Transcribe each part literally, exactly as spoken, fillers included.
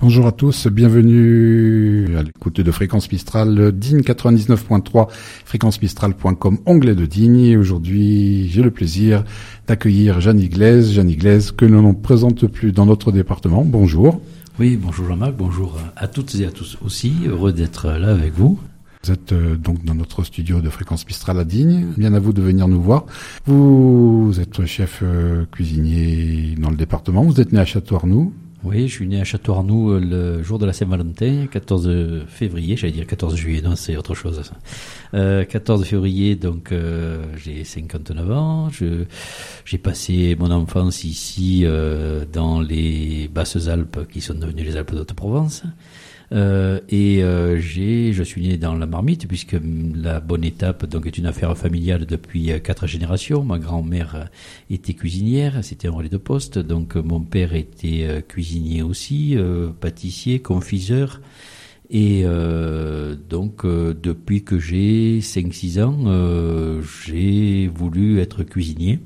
Bonjour à tous, bienvenue à l'écoute de Fréquence Mistral, Digne quatre-vingt-dix-neuf point trois, fréquence mistral point com, onglet de Digne. Et aujourd'hui, j'ai le plaisir d'accueillir Jeanne Iglaise, Jeanne Iglaise que l'on ne présente plus dans notre département. Bonjour. Oui, bonjour Jean-Marc, bonjour à toutes et à tous aussi, heureux d'être là avec vous. Vous êtes euh, donc dans notre studio de Fréquence Mistral à Digne. Bien à vous de venir nous voir. Vous êtes chef euh, cuisinier dans le département. Vous êtes né à Château-Arnoux. Oui, je suis né à Château-Arnoux le jour de la Saint-Valentin, quatorze février, j'allais dire quatorze juillet, non, c'est autre chose ça. Euh, quatorze février, donc euh, j'ai cinquante-neuf ans. Je, j'ai passé mon enfance ici euh, dans les Basses-Alpes qui sont devenues les Alpes d'Haute-Provence. Euh, et euh, j'ai, je suis né dans la marmite puisque la bonne étape donc est une affaire familiale depuis euh, quatre générations. Ma grand-mère euh, était cuisinière, c'était un relais de poste, donc euh, mon père était euh, cuisinier aussi, euh, pâtissier, confiseur. Et euh, donc euh, depuis que j'ai cinq six ans, euh, j'ai voulu être cuisinier.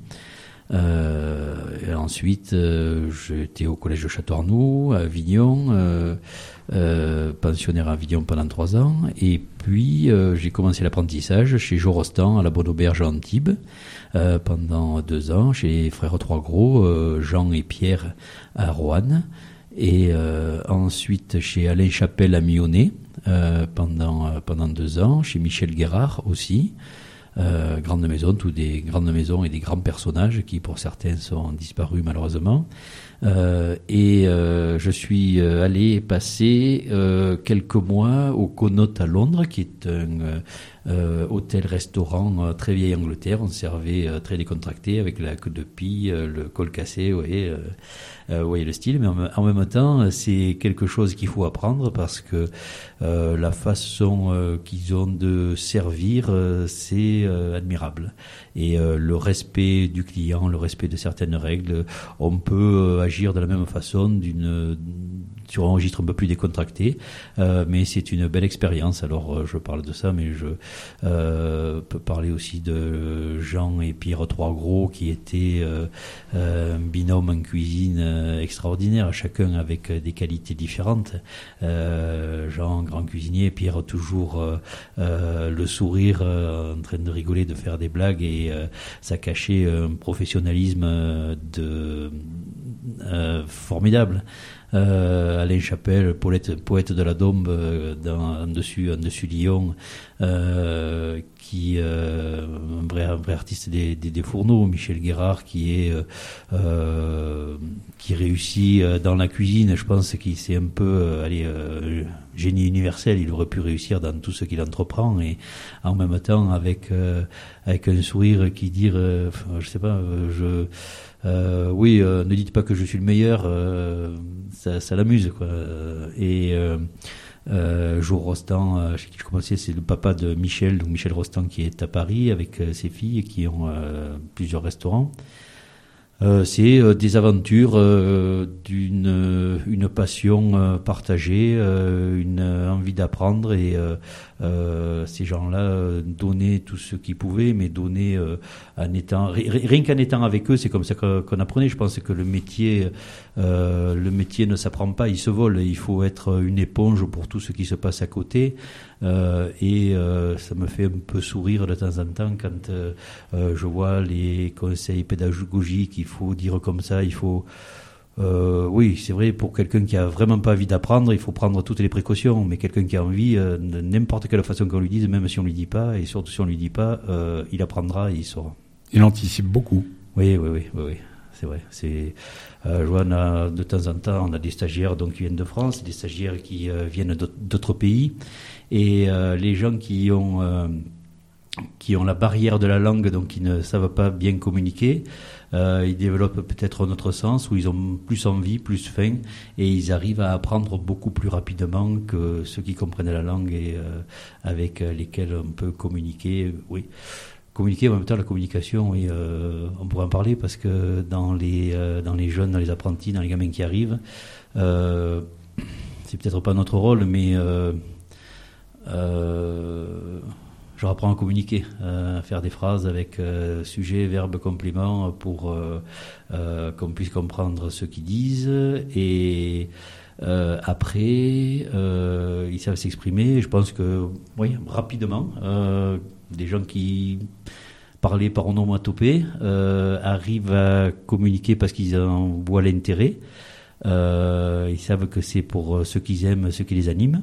Euh, et ensuite, euh, j'étais au collège de Château-Arnoux, à Avignon, euh, euh, pensionnaire à Avignon pendant trois ans. Et puis, euh, j'ai commencé l'apprentissage chez Jorostan, à la Bonne Auberge à Antibes, euh, pendant deux ans, chez les frères Trois-Gros, euh, Jean et Pierre à Roanne. Et euh, ensuite, chez Alain Chapelle à Mionnay, euh, pendant, euh, pendant deux ans, chez Michel Guérard aussi. Euh, grande maison, toutes des grandes maisons et des grands personnages qui pour certains sont disparus malheureusement. Euh, et euh, je suis allé passer euh, quelques mois au Connaught à Londres, qui est un euh, euh, hôtel-restaurant euh, très vieille Angleterre. On servait euh, très décontracté avec la queue de pie, euh, le col cassé, vous voyez, euh, euh, vous voyez le style. Mais en, en même temps, c'est quelque chose qu'il faut apprendre parce que euh, la façon euh, qu'ils ont de servir, euh, c'est euh, admirable. Et euh, le respect du client, le respect de certaines règles, on peut euh, agir de la même façon d'une, sur un registre un peu plus décontracté, euh, mais c'est une belle expérience. Alors euh, je parle de ça, mais je euh, peux parler aussi de Jean et Pierre Trois-Gros qui étaient euh, euh, un binôme en cuisine euh, extraordinaire, chacun avec des qualités différentes. Euh, Jean, grand cuisinier, Pierre toujours euh, euh, le sourire, euh, en train de rigoler, de faire des blagues, et euh, ça cachait un professionnalisme euh, de euh, formidable. Euh, Alain Chapelle, poète, poète de la Dombe, euh, dans, en dessus, en dessus Lyon, euh, qui euh, un vrai, un vrai artiste des, des, des fourneaux. Michel Guérard, qui est euh, euh, qui réussit dans la cuisine. Je pense qu'il c'est un peu, euh, allez, euh, génie universel. Il aurait pu réussir dans tout ce qu'il entreprend, et en même temps avec euh, avec un sourire qui dit, euh, je sais pas, euh, je Euh, oui, euh, ne dites pas que je suis le meilleur, euh, ça, ça l'amuse, quoi. Et euh, euh, Jo Rostand, euh, chez qui je commençais, c'est le papa de Michel, donc Michel Rostand, qui est à Paris avec euh, ses filles, qui ont euh, plusieurs restaurants. Euh, c'est euh, des aventures, euh, d'une une passion euh, partagée, euh, une envie d'apprendre, et euh, euh, ces gens-là euh, donnaient tout ce qu'ils pouvaient, mais donnaient euh, en étant rien qu'en étant avec eux, c'est comme ça que, qu'on apprenait. Je pense que le métier, euh, le métier ne s'apprend pas, il se vole. Il faut être une éponge pour tout ce qui se passe à côté. Euh, et euh, ça me fait un peu sourire de temps en temps quand euh, euh, je vois les conseils pédagogiques. Il faut dire comme ça, il faut euh, oui, c'est vrai, pour quelqu'un qui a vraiment pas envie d'apprendre, il faut prendre toutes les précautions, mais quelqu'un qui a envie, euh, de n'importe quelle façon qu'on lui dise, même si on lui dit pas, et surtout si on lui dit pas, euh, il apprendra et il saura. Il anticipe beaucoup. Oui, oui, oui, oui, oui. C'est vrai. C'est, euh, je vois, on a, de temps en temps, on a des stagiaires donc, qui viennent de France, des stagiaires qui euh, viennent d'autres, d'autres pays. Et euh, les gens qui ont, euh, qui ont la barrière de la langue, donc qui ne savent pas bien communiquer, euh, ils développent peut-être un autre sens, où ils ont plus envie, plus faim, et ils arrivent à apprendre beaucoup plus rapidement que ceux qui comprennent la langue et euh, avec lesquels on peut communiquer. Oui. Communiquer, en même temps, la communication, oui, euh, on pourrait en parler, parce que dans les, euh, dans les jeunes, dans les apprentis, dans les gamins qui arrivent, euh, c'est peut-être pas notre rôle, mais euh, euh, je leur apprends à communiquer, euh, à faire des phrases avec euh, sujet, verbe, complément, pour euh, euh, qu'on puisse comprendre ce qu'ils disent. Et Euh, après, euh, ils savent s'exprimer. Je pense que, oui, rapidement, euh, des gens qui parlaient par onomatopée euh, arrivent à communiquer parce qu'ils en voient l'intérêt. Euh, ils savent que c'est pour ceux qu'ils aiment, ceux qui les animent.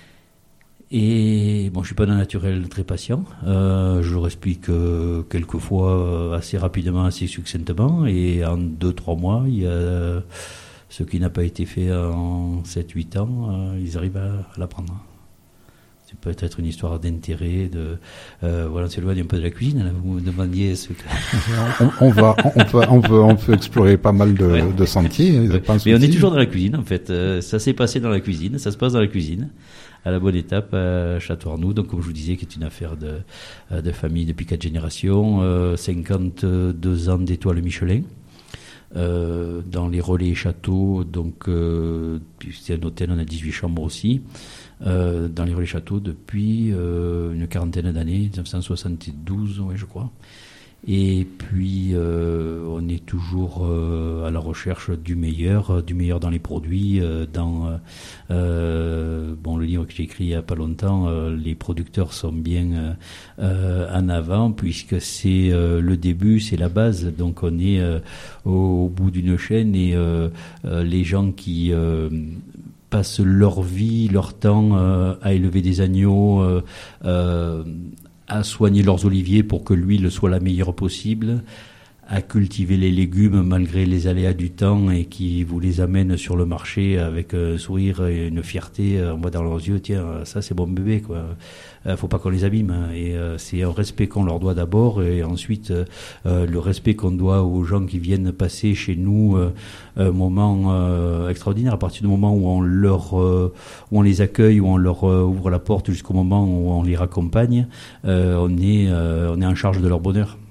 Et bon, je suis pas d'un naturel très patient. Euh, je leur explique euh, quelquefois euh, assez rapidement, assez succinctement, et en deux trois mois, il y a ce qui n'a pas été fait en sept huit ans, euh, ils arrivent à, à l'apprendre. C'est peut-être une histoire d'intérêt, de euh, voilà, on s'éloigne un peu de la cuisine. Là, vous me demandiez ce que... on, on va, on peut, on peut, on peut explorer pas mal de, ouais. de sentiers. Ouais. Mais on est toujours dans la cuisine, en fait. Euh, ça s'est passé dans la cuisine, ça se passe dans la cuisine, à la bonne étape, à Château-Arnoux. Donc, comme je vous disais, qui est une affaire de, de famille depuis quatre générations, euh, cinquante-deux ans d'étoiles Michelin. Euh, dans les relais châteaux, donc euh, c'est un hôtel, on a dix-huit chambres aussi. Euh, dans les relais châteaux depuis euh, une quarantaine d'années, dix-neuf cent soixante-douze, ouais, je crois. Et puis euh, on est toujours euh, à la recherche du meilleur, du meilleur dans les produits. Euh, dans euh, bon, le livre que j'ai écrit il y a pas longtemps, euh, les producteurs sont bien euh, en avant puisque c'est euh, le début, c'est la base. Donc on est euh, au, au bout d'une chaîne et euh, euh, les gens qui euh, passent leur vie, leur temps euh, à élever des agneaux, euh, euh, à soigner leurs oliviers pour que l'huile soit la meilleure possible, à cultiver les légumes malgré les aléas du temps et qui vous les amènent sur le marché avec un sourire et une fierté. On voit dans leurs yeux, tiens, ça c'est bon bébé, quoi. Faut pas qu'on les abîme. Et c'est un respect qu'on leur doit d'abord et ensuite euh, le respect qu'on doit aux gens qui viennent passer chez nous euh, un moment euh, extraordinaire. À partir du moment où on leur, euh, où on les accueille, où on leur euh, ouvre la porte jusqu'au moment où on les raccompagne, euh, on est, euh, on est en charge de leur bonheur.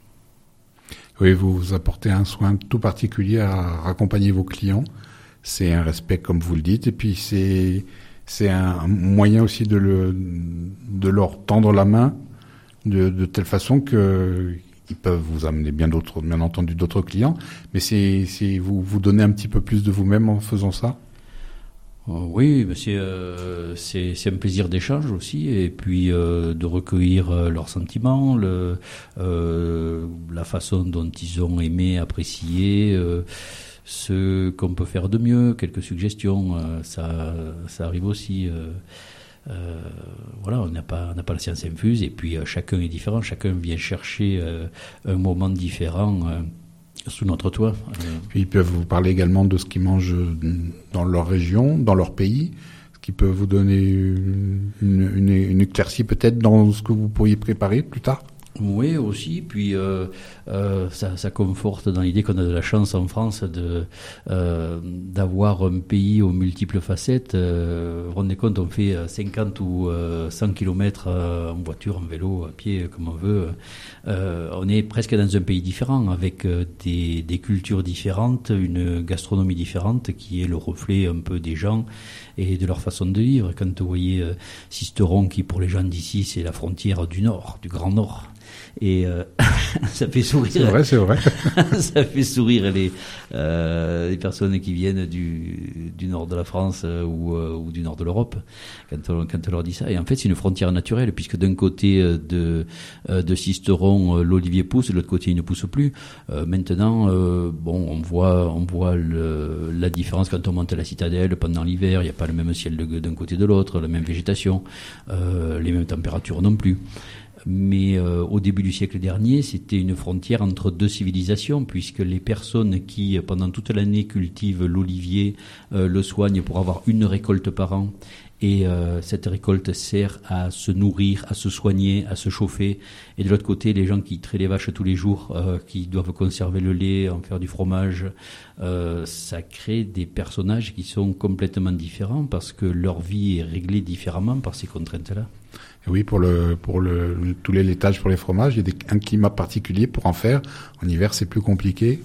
Oui, vous apportez un soin tout particulier à raccompagner vos clients. C'est un respect, comme vous le dites, et puis c'est c'est un moyen aussi de le de leur tendre la main de, de telle façon que ils peuvent vous amener bien d'autres, bien entendu d'autres clients, mais c'est c'est vous vous donnez un petit peu plus de vous-même en faisant ça. Oui, c'est, euh, c'est c'est un plaisir d'échange aussi, et puis euh, de recueillir euh, leurs sentiments, le, euh, la façon dont ils ont aimé, apprécié, euh, ce qu'on peut faire de mieux, quelques suggestions, euh, ça ça arrive aussi. Euh, euh, voilà, on n'a pas on n'a pas la science infuse, et puis euh, chacun est différent, chacun vient chercher euh, un moment différent. Euh, sous notre toit. Puis ils peuvent vous parler également de ce qu'ils mangent dans leur région, dans leur pays, ce qui peut vous donner une, une, une éclaircie peut-être dans ce que vous pourriez préparer plus tard. Oui, aussi. Puis euh, euh, ça, ça conforte dans l'idée qu'on a de la chance en France de euh, d'avoir un pays aux multiples facettes. Euh, vous vous rendez compte, on fait cinquante ou cent kilomètres en voiture, en vélo, à pied, comme on veut. Euh, on est presque dans un pays différent, avec des, des cultures différentes, une gastronomie différente, qui est le reflet un peu des gens et de leur façon de vivre. Quand vous voyez euh, Sisteron, qui pour les gens d'ici, c'est la frontière du Nord, du Grand Nord. Et euh, ça fait sourire. C'est vrai, c'est vrai. Ça fait sourire les euh, les personnes qui viennent du du nord de la France euh, ou euh, ou du nord de l'Europe quand on, quand on leur dit ça. Et en fait, c'est une frontière naturelle puisque d'un côté euh, de euh, de Sisteron, euh, l'olivier pousse, de l'autre côté il ne pousse plus. Euh, maintenant, euh, bon, on voit on voit le, la différence quand on monte à la citadelle pendant l'hiver. Il n'y a pas le même ciel de, d'un côté de l'autre, la même végétation, euh, les mêmes températures non plus. Mais euh, au début du siècle dernier, c'était une frontière entre deux civilisations, puisque les personnes qui, pendant toute l'année, cultivent l'olivier, euh, le soignent pour avoir une récolte par an, et euh, cette récolte sert à se nourrir, à se soigner, à se chauffer. Et de l'autre côté, les gens qui traient les vaches tous les jours, euh, qui doivent conserver le lait, en faire du fromage, euh, ça crée des personnages qui sont complètement différents, parce que leur vie est réglée différemment par ces contraintes-là. Oui, pour le pour le tous les laitages pour les fromages, il y a des, un climat particulier pour en faire. En hiver, c'est plus compliqué.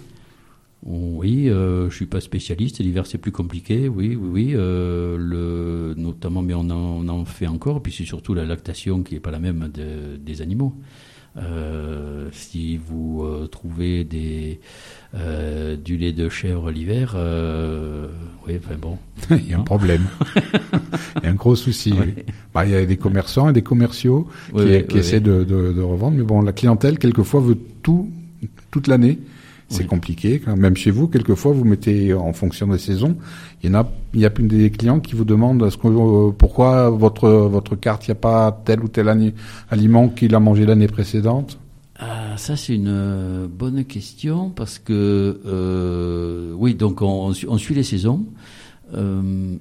Oui, euh, je suis pas spécialiste. L'hiver, c'est plus compliqué. Oui, oui, oui. Euh, le notamment, mais on en, on en fait encore. Puis c'est surtout la lactation qui est pas la même de, des animaux. Euh, si vous euh, trouvez des, euh, du lait de chèvre l'hiver, euh, oui, enfin bon. Il y a un problème. Il y a un gros souci. Ouais. Oui. Bah, il y a des commerçants et des commerciaux Oui, qui, oui, qui oui, essaient oui. De, de, de revendre. Mais bon, la clientèle, quelquefois, veut tout, toute l'année. C'est Oui. compliqué. Même chez vous, quelquefois, vous mettez en fonction des saisons. Il y en a, il y a des clients qui vous demandent est-ce que, euh, pourquoi votre, votre carte, il n'y a pas tel ou tel ani- aliment qu'il a mangé l'année précédente? Ah, ça c'est une euh, bonne question parce que euh, oui, donc on, on, suit, on suit les saisons euh,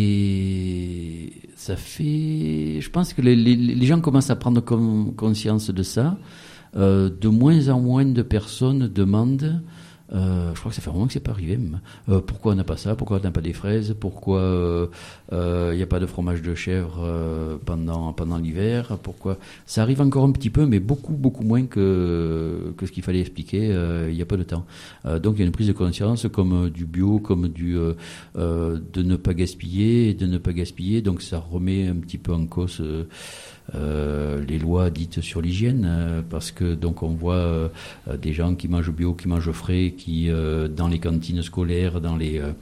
et ça fait, je pense que les, les, les gens commencent à prendre com- conscience de ça. Euh, de moins en moins de personnes demandent. Euh, je crois que ça fait un moment que c'est pas arrivé même. Euh, pourquoi on n'a pas ça? Pourquoi on n'a pas des fraises? Pourquoi il euh, n'y euh, a pas de fromage de chèvre euh, pendant pendant l'hiver? Pourquoi? Ça arrive encore un petit peu, mais beaucoup beaucoup moins que que ce qu'il fallait expliquer euh, il y a pas de temps. Euh, donc il y a une prise de conscience comme du bio, comme du euh, euh, de ne pas gaspiller, et de ne pas gaspiller. Donc ça remet un petit peu en cause. Euh, Euh, les lois dites sur l'hygiène, euh, parce que donc on voit euh, des gens qui mangent bio, qui mangent frais, qui euh, dans les cantines scolaires, dans les, euh,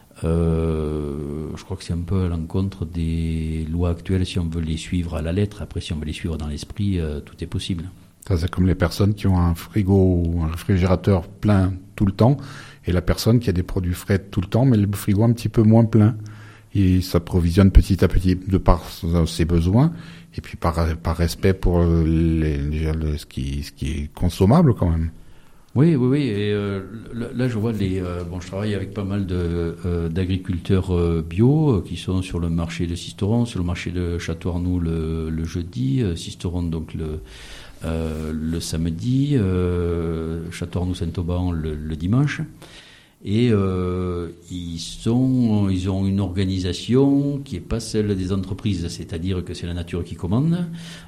euh, je crois que c'est un peu à l'encontre des lois actuelles si on veut les suivre à la lettre. Après, si on veut les suivre dans l'esprit, euh, tout est possible. Ça, c'est comme les personnes qui ont un frigo ou un réfrigérateur plein tout le temps, et la personne qui a des produits frais tout le temps, mais le frigo un petit peu moins plein. Il s'approvisionne petit à petit de par ses besoins, et puis par, par respect pour les, les, ce, qui, ce qui est consommable quand même. Oui, oui, oui. Et euh, là, là, je vois les. Euh, bon, je travaille avec pas mal de euh, d'agriculteurs euh, bio euh, qui sont sur le marché de Sisteron, sur le marché de Château-Arnoux le, le jeudi, euh, Sisteron donc le euh, le samedi, euh, Château-Arnoux-Saint-Auban le, le dimanche. Et euh, ils sont, ils ont une organisation qui est pas celle des entreprises, c'est-à-dire que c'est la nature qui commande.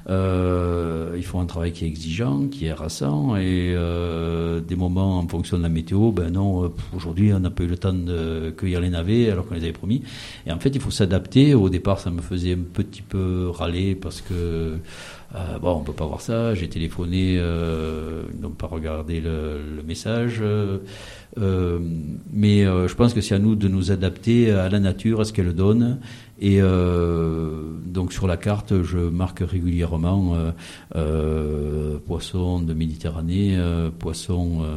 Euh, ils font un travail qui est exigeant, qui est harassant, et euh, des moments en fonction de la météo, ben non, aujourd'hui on n'a pas eu le temps de cueillir les navets alors qu'on les avait promis. Et en fait, il faut s'adapter. Au départ, ça me faisait un petit peu râler parce que Euh, bon, on peut pas voir ça. J'ai téléphoné, euh, ils n'ont pas regardé le, le message. Euh, euh, mais euh, je pense que c'est à nous de nous adapter à la nature, à ce qu'elle donne. Et euh, donc sur la carte, je marque régulièrement euh, euh, poissons de Méditerranée, euh, poissons. Euh,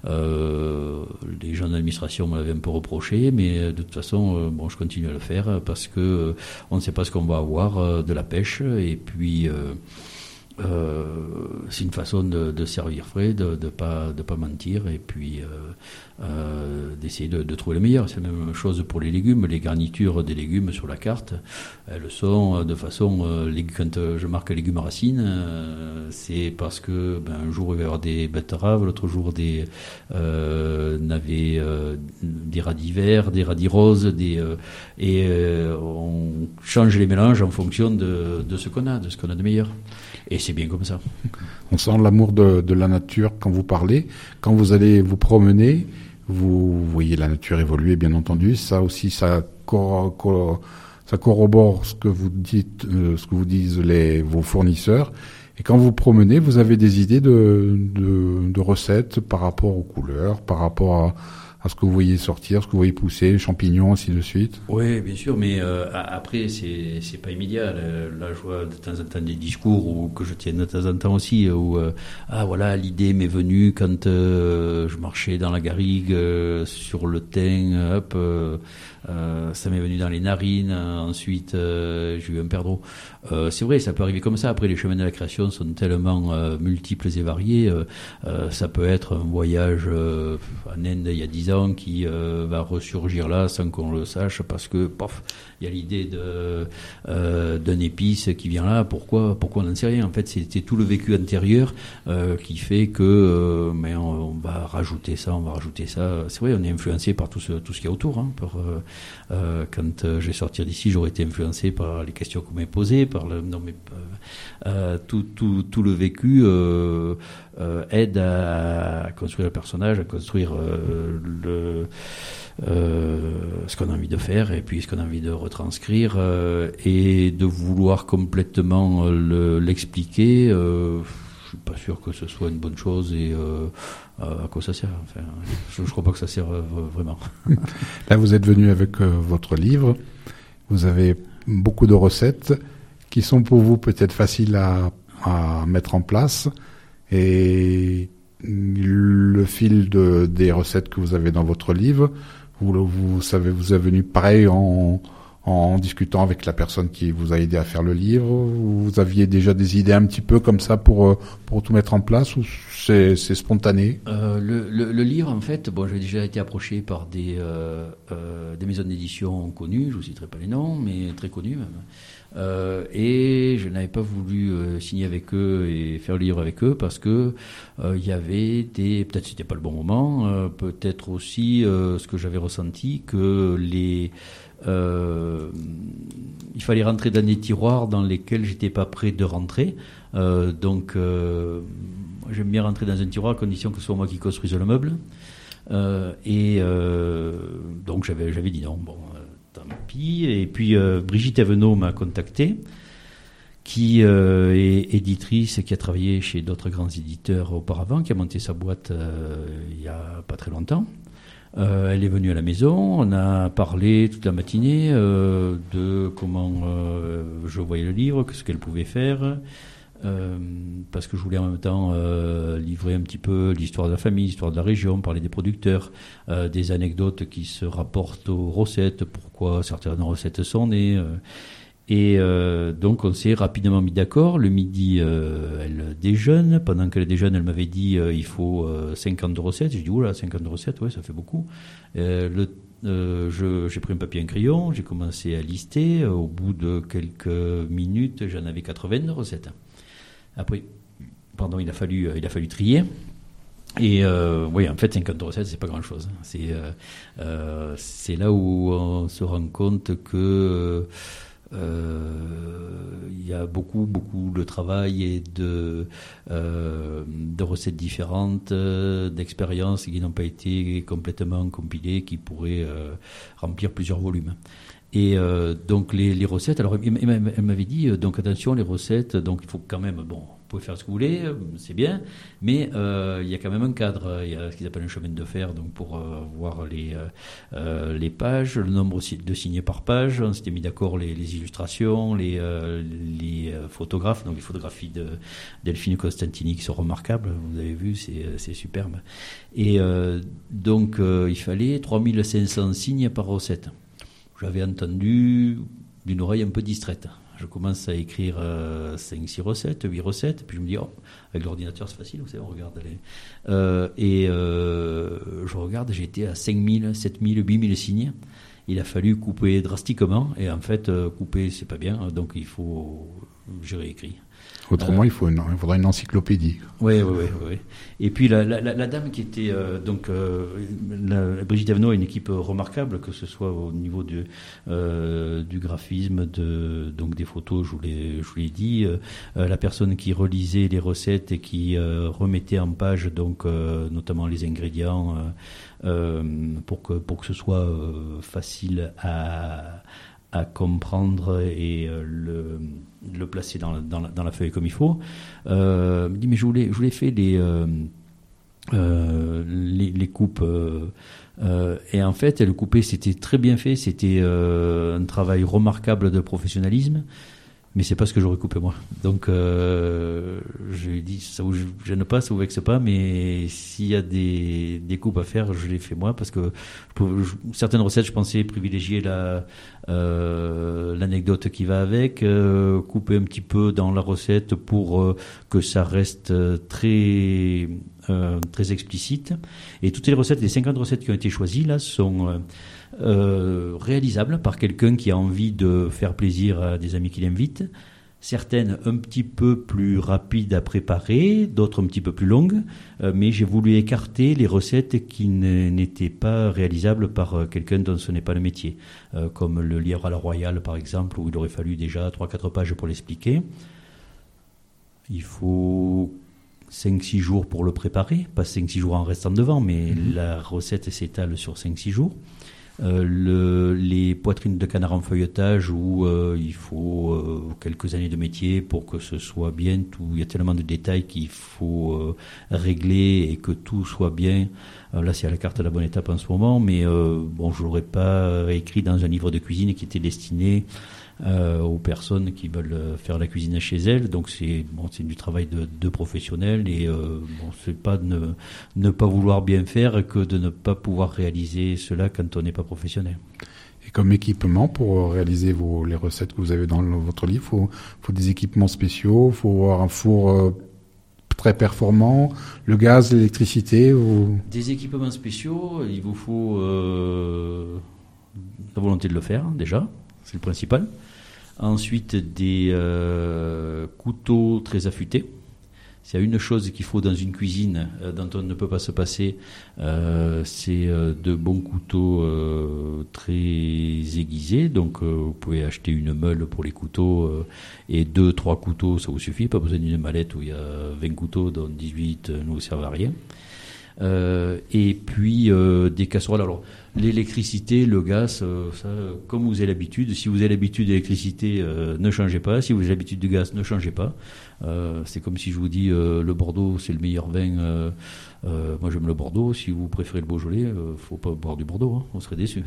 euh, les gens de l'administration me l'avaient un peu reproché, mais de toute façon, euh, bon, je continue à le faire parce que euh, on ne sait pas ce qu'on va avoir euh, de la pêche, et puis. Euh, Euh, c'est une façon de, de servir frais, de de pas de pas mentir, et puis euh, euh, d'essayer de, de trouver le meilleur. C'est la même chose pour les légumes. Les garnitures des légumes sur la carte, elles sont de façon euh, quand je marque légumes racines, euh, c'est parce que ben, un jour il va y avoir des betteraves, l'autre jour des euh, navets, euh, des radis verts, des radis roses, des euh, et euh, on change les mélanges en fonction de de ce qu'on a, de ce qu'on a de meilleur. Et c'est bien comme ça. On sent l'amour de, de la nature quand vous parlez. Quand vous allez vous promener, vous voyez la nature évoluer, bien entendu. Ça aussi, ça, cor- cor- ça corrobore ce que vous dites, euh, ce que vous disent les, vos fournisseurs. Et quand vous promenez, vous avez des idées de, de, de recettes par rapport aux couleurs, par rapport à, à ce que vous voyez sortir, ce que vous voyez pousser, les champignons, ainsi de suite. Oui, bien sûr, mais euh, après, c'est c'est pas immédiat. Là, je vois de temps en temps des discours ou que je tienne de temps en temps aussi, où euh, ah voilà, l'idée m'est venue quand euh, je marchais dans la garrigue, euh, sur le thym, hop, euh, euh, ça m'est venu dans les narines. Ensuite, euh, j'ai eu un perdreau. Euh, c'est vrai, ça peut arriver comme ça. Après, les chemins de la création sont tellement euh, multiples et variés. Euh, euh, ça peut être un voyage euh, en Inde il y a dix ans qui euh, va ressurgir là sans qu'on le sache, parce que pof, il y a l'idée de euh, d'un épice qui vient là. Pourquoi pourquoi on n'en sait rien. En fait, c'était tout le vécu antérieur euh, qui fait que euh, mais on, on va rajouter ça, on va rajouter ça. C'est vrai, on est influencé par tout ce tout ce qu'il y a autour. Hein, par, euh, euh, quand euh, je vais sortir d'ici, j'aurais été influencé par les questions qu'on m'a posées, par le non mais euh, tout tout tout le vécu euh, euh, aide à, à construire le personnage, à construire euh, le euh, ce qu'on a envie de faire, et puis ce qu'on a envie de retranscrire, euh, et de vouloir complètement le, l'expliquer. Euh, je suis pas sûr que ce soit une bonne chose et euh, à quoi ça sert. Enfin, je, je crois pas que ça sert euh, vraiment. Là, vous êtes venu avec euh, votre livre. Vous avez beaucoup de recettes qui sont pour vous peut-être faciles à, à mettre en place. Et le fil de, des recettes que vous avez dans votre livre, vous, vous savez, vous êtes venu pareil en, en discutant avec la personne qui vous a aidé à faire le livre. Vous aviez déjà des idées un petit peu comme ça pour, pour tout mettre en place, ou c'est, c'est spontané? euh, le, le, le livre, en fait, bon, j'ai déjà été approché par des, euh, euh, des maisons d'édition connues, je ne vous citerai pas les noms, mais très connues même. Euh, et je n'avais pas voulu euh, signer avec eux et faire le livre avec eux parce que il euh, y avait des, peut-être c'était pas le bon moment, euh, peut-être aussi euh, ce que j'avais ressenti, que les euh, il fallait rentrer dans des tiroirs dans lesquels j'étais pas prêt de rentrer. Euh, donc euh, j'aime bien rentrer dans un tiroir à condition que ce soit moi qui construise le meuble. Euh, et euh, donc j'avais j'avais dit non. Bon. Tant pis. Et puis euh, Brigitte Evenot m'a contacté, qui euh, est éditrice, qui a travaillé chez d'autres grands éditeurs auparavant, qui a monté sa boîte euh, il y a pas très longtemps. Euh, elle est venue à la maison, on a parlé toute la matinée euh, de comment euh, je voyais le livre, ce qu'elle pouvait faire. Euh, parce que je voulais en même temps euh, livrer un petit peu l'histoire de la famille, l'histoire de la région, parler des producteurs, euh, des anecdotes qui se rapportent aux recettes, pourquoi certaines recettes sont nées. Euh, et euh, donc on s'est rapidement mis d'accord. Le midi, euh, elle déjeune. Pendant qu'elle déjeune, elle m'avait dit euh, il faut euh, cinquante recettes. J'ai dit oula, cinquante recettes, ouais, ça fait beaucoup. Euh, le Euh, je, j'ai pris un papier et un crayon, j'ai commencé à lister. Au bout de quelques minutes, j'en avais quatre-vingts recettes. Après, pardon, il a fallu, il a fallu trier. Et euh, oui, en fait, cinquante recettes, c'est pas grand-chose. C'est, euh, euh, c'est là où on se rend compte que euh, il y a beaucoup, beaucoup de travail et de, euh, de recettes différentes, euh, d'expériences qui n'ont pas été complètement compilées, qui pourraient euh, remplir plusieurs volumes. Et euh, donc les, les recettes, alors elle, elle m'avait dit, donc attention les recettes, donc il faut quand même, bon, vous pouvez faire ce que vous voulez, c'est bien, mais euh, il y a quand même un cadre, il y a ce qu'ils appellent un chemin de fer, donc pour euh, voir les, euh, les pages, le nombre de signés par page, on s'était mis d'accord les, les illustrations, les, euh, les photographes, donc les photographies de Delphine Constantini qui sont remarquables, vous avez vu, c'est, c'est superbe. Et euh, donc euh, il fallait trois mille cinq cents signes par recette. J'avais entendu d'une oreille un peu distraite. Je commence à écrire euh, cinq six recettes, huit recettes, puis je me dis, oh, avec l'ordinateur c'est facile, vous savez, on regarde les... Euh, et euh, je regarde, j'étais à cinq mille, sept mille, huit mille signes. Il a fallu couper drastiquement, et en fait, euh, couper c'est pas bien, donc il faut... J'ai réécrit. Autrement, euh, il, faut une, il faudra une encyclopédie. Oui, oui, oui. Et puis la, la, la dame qui était euh, donc euh, la, Brigitte Evenot a une équipe remarquable, que ce soit au niveau du, euh, du graphisme, de, donc des photos, je vous l'ai, je vous l'ai dit, euh, la personne qui relisait les recettes et qui euh, remettait en page donc euh, notamment les ingrédients euh, euh, pour que pour que ce soit euh, facile à à comprendre et euh, le, le placer dans la, dans, la, dans la feuille comme il faut. Euh, me dit mais je voulais, je voulais faire les, euh, euh, les, les coupes euh, euh, et en fait le coupé c'était très bien fait, c'était euh, un travail remarquable de professionnalisme, mais c'est pas ce que j'aurais coupé moi. Donc euh, je lui ai dit ça vous gêne pas, ça vous vexe pas, mais s'il y a des, des coupes à faire, je les fais moi, parce que je, je, certaines recettes je pensais privilégier la euh, l'anecdote qui va avec, euh, couper un petit peu dans la recette pour euh, que ça reste très euh, très explicite. Et toutes les recettes, les cinquante recettes qui ont été choisies là sont euh, Euh, réalisable par quelqu'un qui a envie de faire plaisir à des amis qui l'invitent. Certaines un petit peu plus rapides à préparer, d'autres un petit peu plus longues, euh, mais j'ai voulu écarter les recettes qui n'étaient pas réalisables par quelqu'un dont ce n'est pas le métier, euh, comme le lièvre à la royale par exemple, où il aurait fallu déjà trois quatre pages pour l'expliquer. Il faut cinq six jours pour le préparer, pas cinq six jours en restant devant, mais mmh. la recette s'étale sur cinq six jours. Euh, le, les poitrines de canard en feuilletage où euh, il faut euh, quelques années de métier pour que ce soit bien. Tout, il y a tellement de détails qu'il faut euh, régler et que tout soit bien. Euh, là, c'est à la carte à la bonne étape en ce moment, mais euh, bon, je l'aurais pas écrit dans un livre de cuisine qui était destiné Euh, aux personnes qui veulent faire la cuisine chez elles. Donc c'est bon, c'est du travail de, de professionnels et euh, bon, c'est pas de ne, ne pas vouloir bien faire que de ne pas pouvoir réaliser cela quand on n'est pas professionnel. Et comme équipement pour réaliser vos, les recettes que vous avez dans le, votre livre, faut, faut des équipements spéciaux, faut avoir un four euh, très performant, le gaz, l'électricité ou... Des équipements spéciaux, il vous faut euh, la volonté de le faire déjà, c'est le principal. Ensuite, des euh, couteaux très affûtés. S'il y a une chose qu'il faut dans une cuisine euh, dont on ne peut pas se passer, euh, c'est euh, de bons couteaux euh, très aiguisés. Donc, euh, vous pouvez acheter une meule pour les couteaux euh, et deux, trois couteaux, ça vous suffit. Pas besoin d'une mallette où il y a vingt couteaux, dont dix-huit ne vous servent à rien. Euh, et puis euh, des casseroles. Alors l'électricité, le gaz, euh, ça, comme vous avez l'habitude. Si vous avez l'habitude de l'électricité, euh, ne changez pas. Si vous avez l'habitude du gaz, ne changez pas. Euh, c'est comme si je vous dis euh, le Bordeaux, c'est le meilleur vin. Euh, euh, moi j'aime le Bordeaux. Si vous préférez le Beaujolais, euh, faut pas boire du Bordeaux, hein, on serait déçu.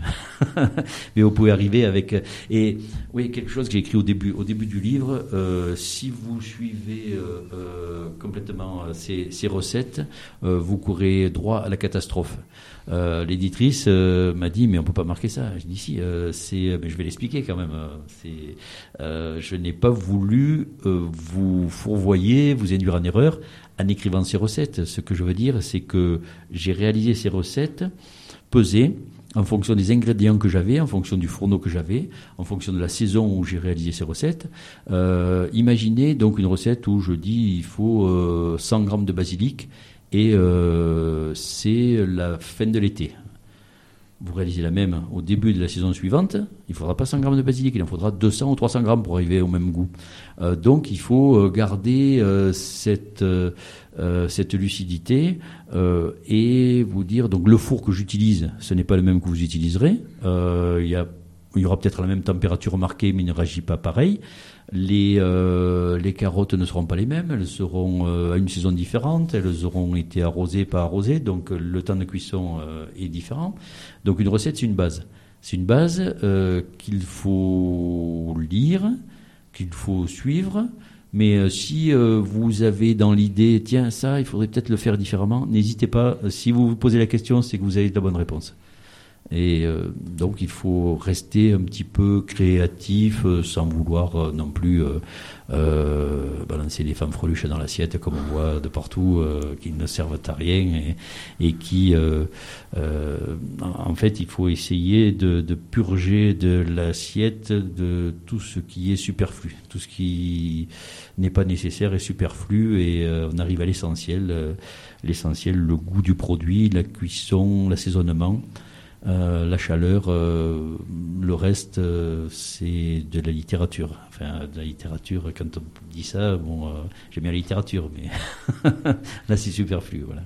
Mais vous pouvez arriver avec. Et oui, quelque chose que j'ai écrit au début, au début du livre. Euh, si vous suivez euh, euh, complètement ces, ces recettes, euh, vous courez droit à la catastrophe. Euh, l'éditrice euh, m'a dit mais on peut pas marquer ça. Je dis si, euh, c'est, mais je vais l'expliquer quand même. C'est, euh, je n'ai pas voulu euh, vous fourvoyer, vous induire en erreur en écrivant ces recettes. Ce que je veux dire, c'est que j'ai réalisé ces recettes pesées en fonction des ingrédients que j'avais, en fonction du fourneau que j'avais, en fonction de la saison où j'ai réalisé ces recettes. Euh, imaginez donc une recette où je dis il faut euh, cent grammes de basilic. Et euh, c'est la fin de l'été. Vous réalisez la même au début de la saison suivante, il ne faudra pas cent grammes de basilic, il en faudra deux cents ou trois cents grammes pour arriver au même goût. Euh, donc il faut garder euh, cette, euh, cette lucidité euh, et vous dire, donc le four que j'utilise, ce n'est pas le même que vous utiliserez. Euh, il y a, il y aura peut-être la même température marquée, mais il ne réagit pas pareil. Les, euh, les carottes ne seront pas les mêmes, elles seront euh, à une saison différente, elles auront été arrosées, pas arrosées, donc euh, le temps de cuisson euh, est différent. Donc une recette, c'est une base. C'est une base euh, qu'il faut lire, qu'il faut suivre, mais euh, si euh, vous avez dans l'idée, tiens, ça, il faudrait peut-être le faire différemment, n'hésitez pas, si vous vous posez la question, c'est que vous avez de la bonne réponse. Et euh, donc il faut rester un petit peu créatif euh, sans vouloir euh, non plus euh, euh, balancer les femmes freluches dans l'assiette comme on voit de partout, euh, qui ne servent à rien et, et qui euh, euh, en fait il faut essayer de, de purger de l'assiette de tout ce qui est superflu, tout ce qui n'est pas nécessaire est superflu et euh, on arrive à l'essentiel, euh, l'essentiel, le goût du produit, la cuisson, l'assaisonnement. Euh, la chaleur, euh, le reste, euh, c'est de la littérature. Enfin, de la littérature, quand on dit ça, bon, euh, j'aime bien la littérature, mais là, c'est superflu, voilà.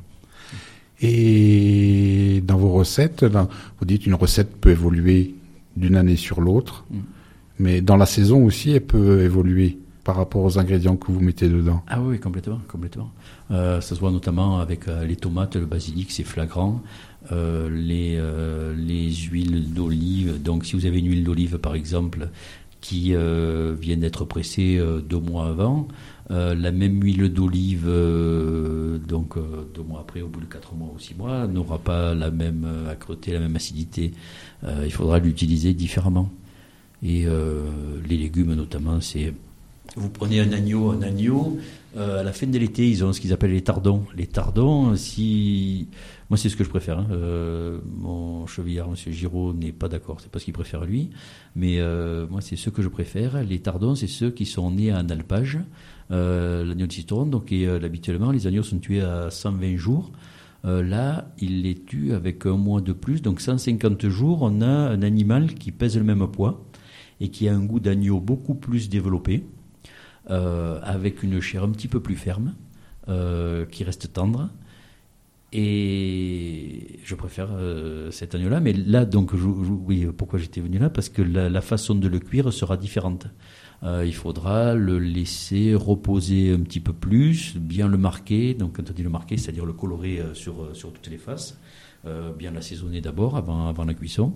Et dans vos recettes, là, vous dites une recette peut évoluer d'une année sur l'autre, mm. mais dans la saison aussi, elle peut évoluer par rapport aux ingrédients que vous mettez dedans. Ah oui, complètement, complètement. Euh, ça se voit notamment avec euh, les tomates, le basilic, c'est flagrant. Euh, les, euh, les huiles d'olive. Donc, si vous avez une huile d'olive, par exemple, qui euh, vient d'être pressée euh, deux mois avant, euh, la même huile d'olive, euh, donc euh, deux mois après, au bout de quatre mois ou six mois, n'aura pas la même euh, âcreté, la même acidité. Euh, il faudra l'utiliser différemment. Et euh, les légumes, notamment, c'est... Vous prenez un agneau, un agneau, euh, à la fin de l'été, ils ont ce qu'ils appellent les tardons. Les tardons, si... Moi, c'est ce que je préfère. Hein. Euh, mon chevillard, M. Giraud, n'est pas d'accord. C'est pas ce qu'il préfère lui. Mais euh, moi, c'est ceux que je préfère. Les tardons, c'est ceux qui sont nés à un alpage. Euh, l'agneau de citron, donc, et, euh, habituellement, les agneaux sont tués à cent vingt jours. Euh, là, il les tue avec un mois de plus. Donc, cent cinquante jours, on a un animal qui pèse le même poids et qui a un goût d'agneau beaucoup plus développé, euh, avec une chair un petit peu plus ferme, euh, qui reste tendre. Et je préfère euh, cet agneau-là. Mais là, donc, je, je, oui, pourquoi j'étais venu là? Parce que la, la façon de le cuire sera différente. Euh, il faudra le laisser reposer un petit peu plus, bien le marquer. Donc, quand on dit le marquer, c'est-à-dire le colorer euh, sur, sur toutes les faces. Euh, bien l'assaisonner d'abord, avant, avant la cuisson.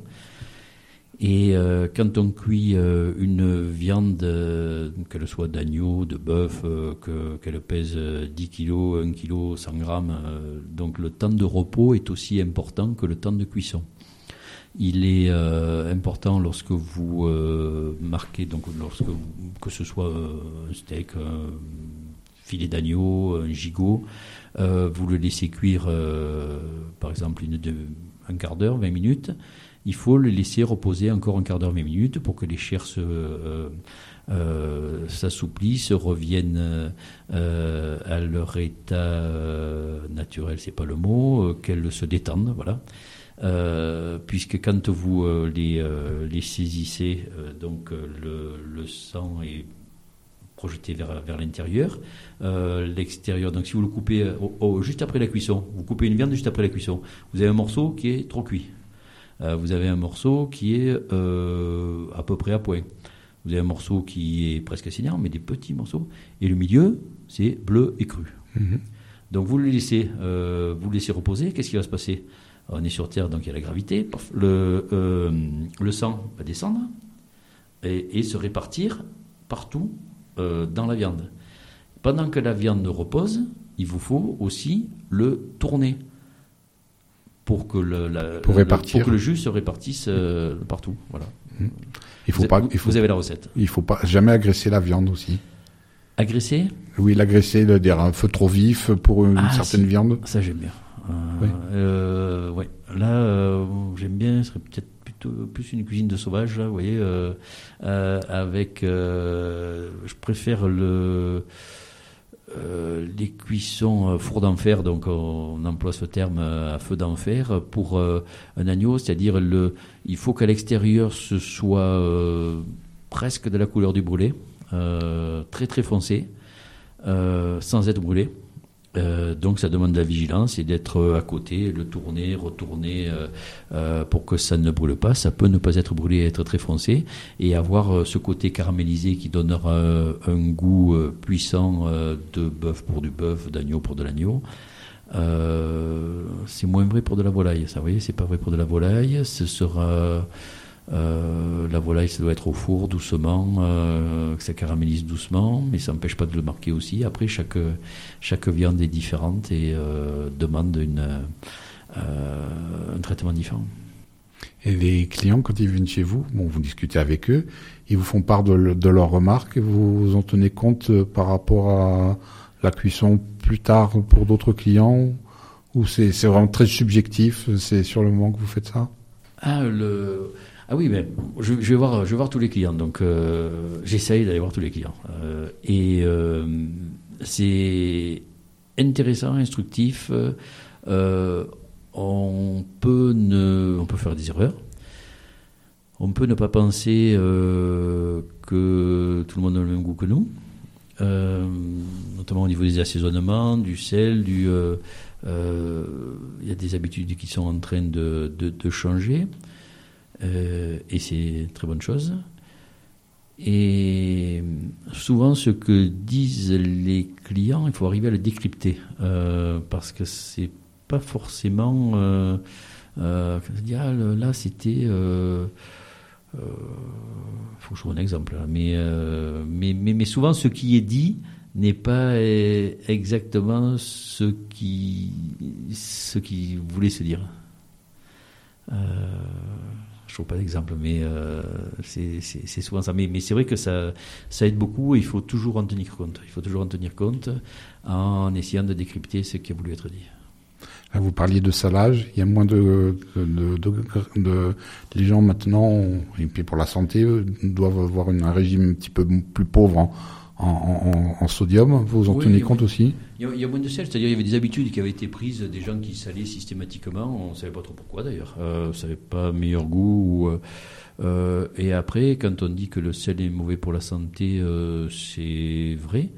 Et euh, quand on cuit euh, une viande, euh, qu'elle soit d'agneau, de bœuf, euh, que, qu'elle pèse dix kilos, un kilo, cent grammes, euh, donc le temps de repos est aussi important que le temps de cuisson. Il est euh, important lorsque vous euh, marquez, donc lorsque vous, que ce soit euh, un steak, un filet d'agneau, un gigot, euh, vous le laissez cuire, euh, par exemple, une, de, un quart d'heure, vingt minutes. Il faut le laisser reposer encore un quart d'heure, vingt minutes pour que les chairs se, euh, euh, s'assouplissent, reviennent euh, à leur état euh, naturel, c'est pas le mot, euh, qu'elles se détendent, voilà. Euh, puisque quand vous euh, les, euh, les saisissez, euh, donc euh, le, le sang est projeté vers, vers l'intérieur, euh, l'extérieur. Donc si vous le coupez euh, oh, juste après la cuisson, vous coupez une viande juste après la cuisson, vous avez un morceau qui est trop cuit. Euh, vous avez un morceau qui est euh, à peu près à point. Vous avez un morceau qui est presque saignant, mais des petits morceaux. Et le milieu, c'est bleu et cru. Mmh. Donc vous le laissez, euh, vous le laissez reposer. Qu'est-ce qui va se passer? On est sur Terre, donc il y a la gravité. Le, euh, le sang va descendre et, et se répartir partout euh, dans la viande. Pendant que la viande repose, il vous faut aussi le tourner. Pour que le, la, pour, le, pour que le jus se répartisse euh, partout. Voilà. Il faut vous, pas, vous, il faut, vous avez la recette. Il ne faut pas jamais agresser la viande aussi. Agresser? Oui, l'agresser, le dire un feu trop vif pour une ah, certaine si. viande. Ça j'aime bien. Euh, oui. Euh, ouais. Là, euh, j'aime bien. Ce serait peut-être plutôt plus une cuisine de sauvage. Là, vous voyez, euh, euh, avec. Euh, je préfère le. Euh, les cuissons euh, four d'enfer, donc on, on emploie ce terme euh, à feu d'enfer pour euh, un agneau, c'est-à-dire le, il faut qu'à l'extérieur ce soit euh, presque de la couleur du brûlé, euh, très très foncé, euh, sans être brûlé. Euh, donc ça demande de la vigilance et d'être à côté, le tourner, retourner euh, euh, pour que ça ne brûle pas. Ça peut ne pas être brûlé et être très foncé et avoir euh, ce côté caramélisé qui donnera euh, un goût euh, puissant euh, de bœuf pour du bœuf, d'agneau pour de l'agneau. Euh, c'est moins vrai pour de la volaille, ça, vous voyez, c'est pas vrai pour de la volaille. Ce sera Euh, la volaille, ça doit être au four doucement, euh, que ça caramélise doucement, mais ça n'empêche pas de le marquer aussi. Après, chaque, chaque viande est différente et euh, demande une, euh, un traitement différent. Et les clients, quand ils viennent chez vous, bon, vous discutez avec eux, ils vous font part de, de leurs remarques, vous en tenez compte par rapport à la cuisson plus tard pour d'autres clients, ou c'est, c'est vraiment très subjectif, c'est sur le moment que vous faites ça? Ah, le... Ah oui, mais je, je vais voir, je vais voir tous les clients. Donc, euh, j'essaye d'aller voir tous les clients. Euh, et euh, c'est intéressant, instructif. Euh, on peut ne, on peut faire des erreurs. On peut ne pas penser euh, que tout le monde a le même goût que nous, euh, notamment au niveau des assaisonnements, du sel, du. Euh, euh, il y a des habitudes qui sont en train de, de, de changer. Euh, et c'est une très bonne chose. Et souvent, ce que disent les clients, il faut arriver à le décrypter, euh, parce que c'est pas forcément. Euh, euh, ah, là, c'était. Euh, euh, faut que je trouve un exemple, là, mais, euh, mais, mais, mais souvent, ce qui est dit n'est pas exactement ce qui, ce qui voulait se dire. Euh, je trouve pas d'exemple, mais euh, c'est, c'est, c'est souvent ça. Mais, mais c'est vrai que ça, ça aide beaucoup et il faut toujours en tenir compte. Il faut toujours en tenir compte en essayant de décrypter ce qui a voulu être dit. Là, vous parliez de salage. Il y a moins de, de, de, de, de les gens maintenant, et puis pour la santé, doivent avoir une, un régime un petit peu plus pauvre en, en, en, en sodium. Vous en oui, tenez compte aussi? Il y, a, il y a moins de sel, c'est-à-dire il y avait des habitudes qui avaient été prises, des gens qui salaient systématiquement, on ne savait pas trop pourquoi d'ailleurs, euh, on ne savait pas meilleur goût. Ou, euh, et après, quand on dit que le sel est mauvais pour la santé, euh, c'est vrai.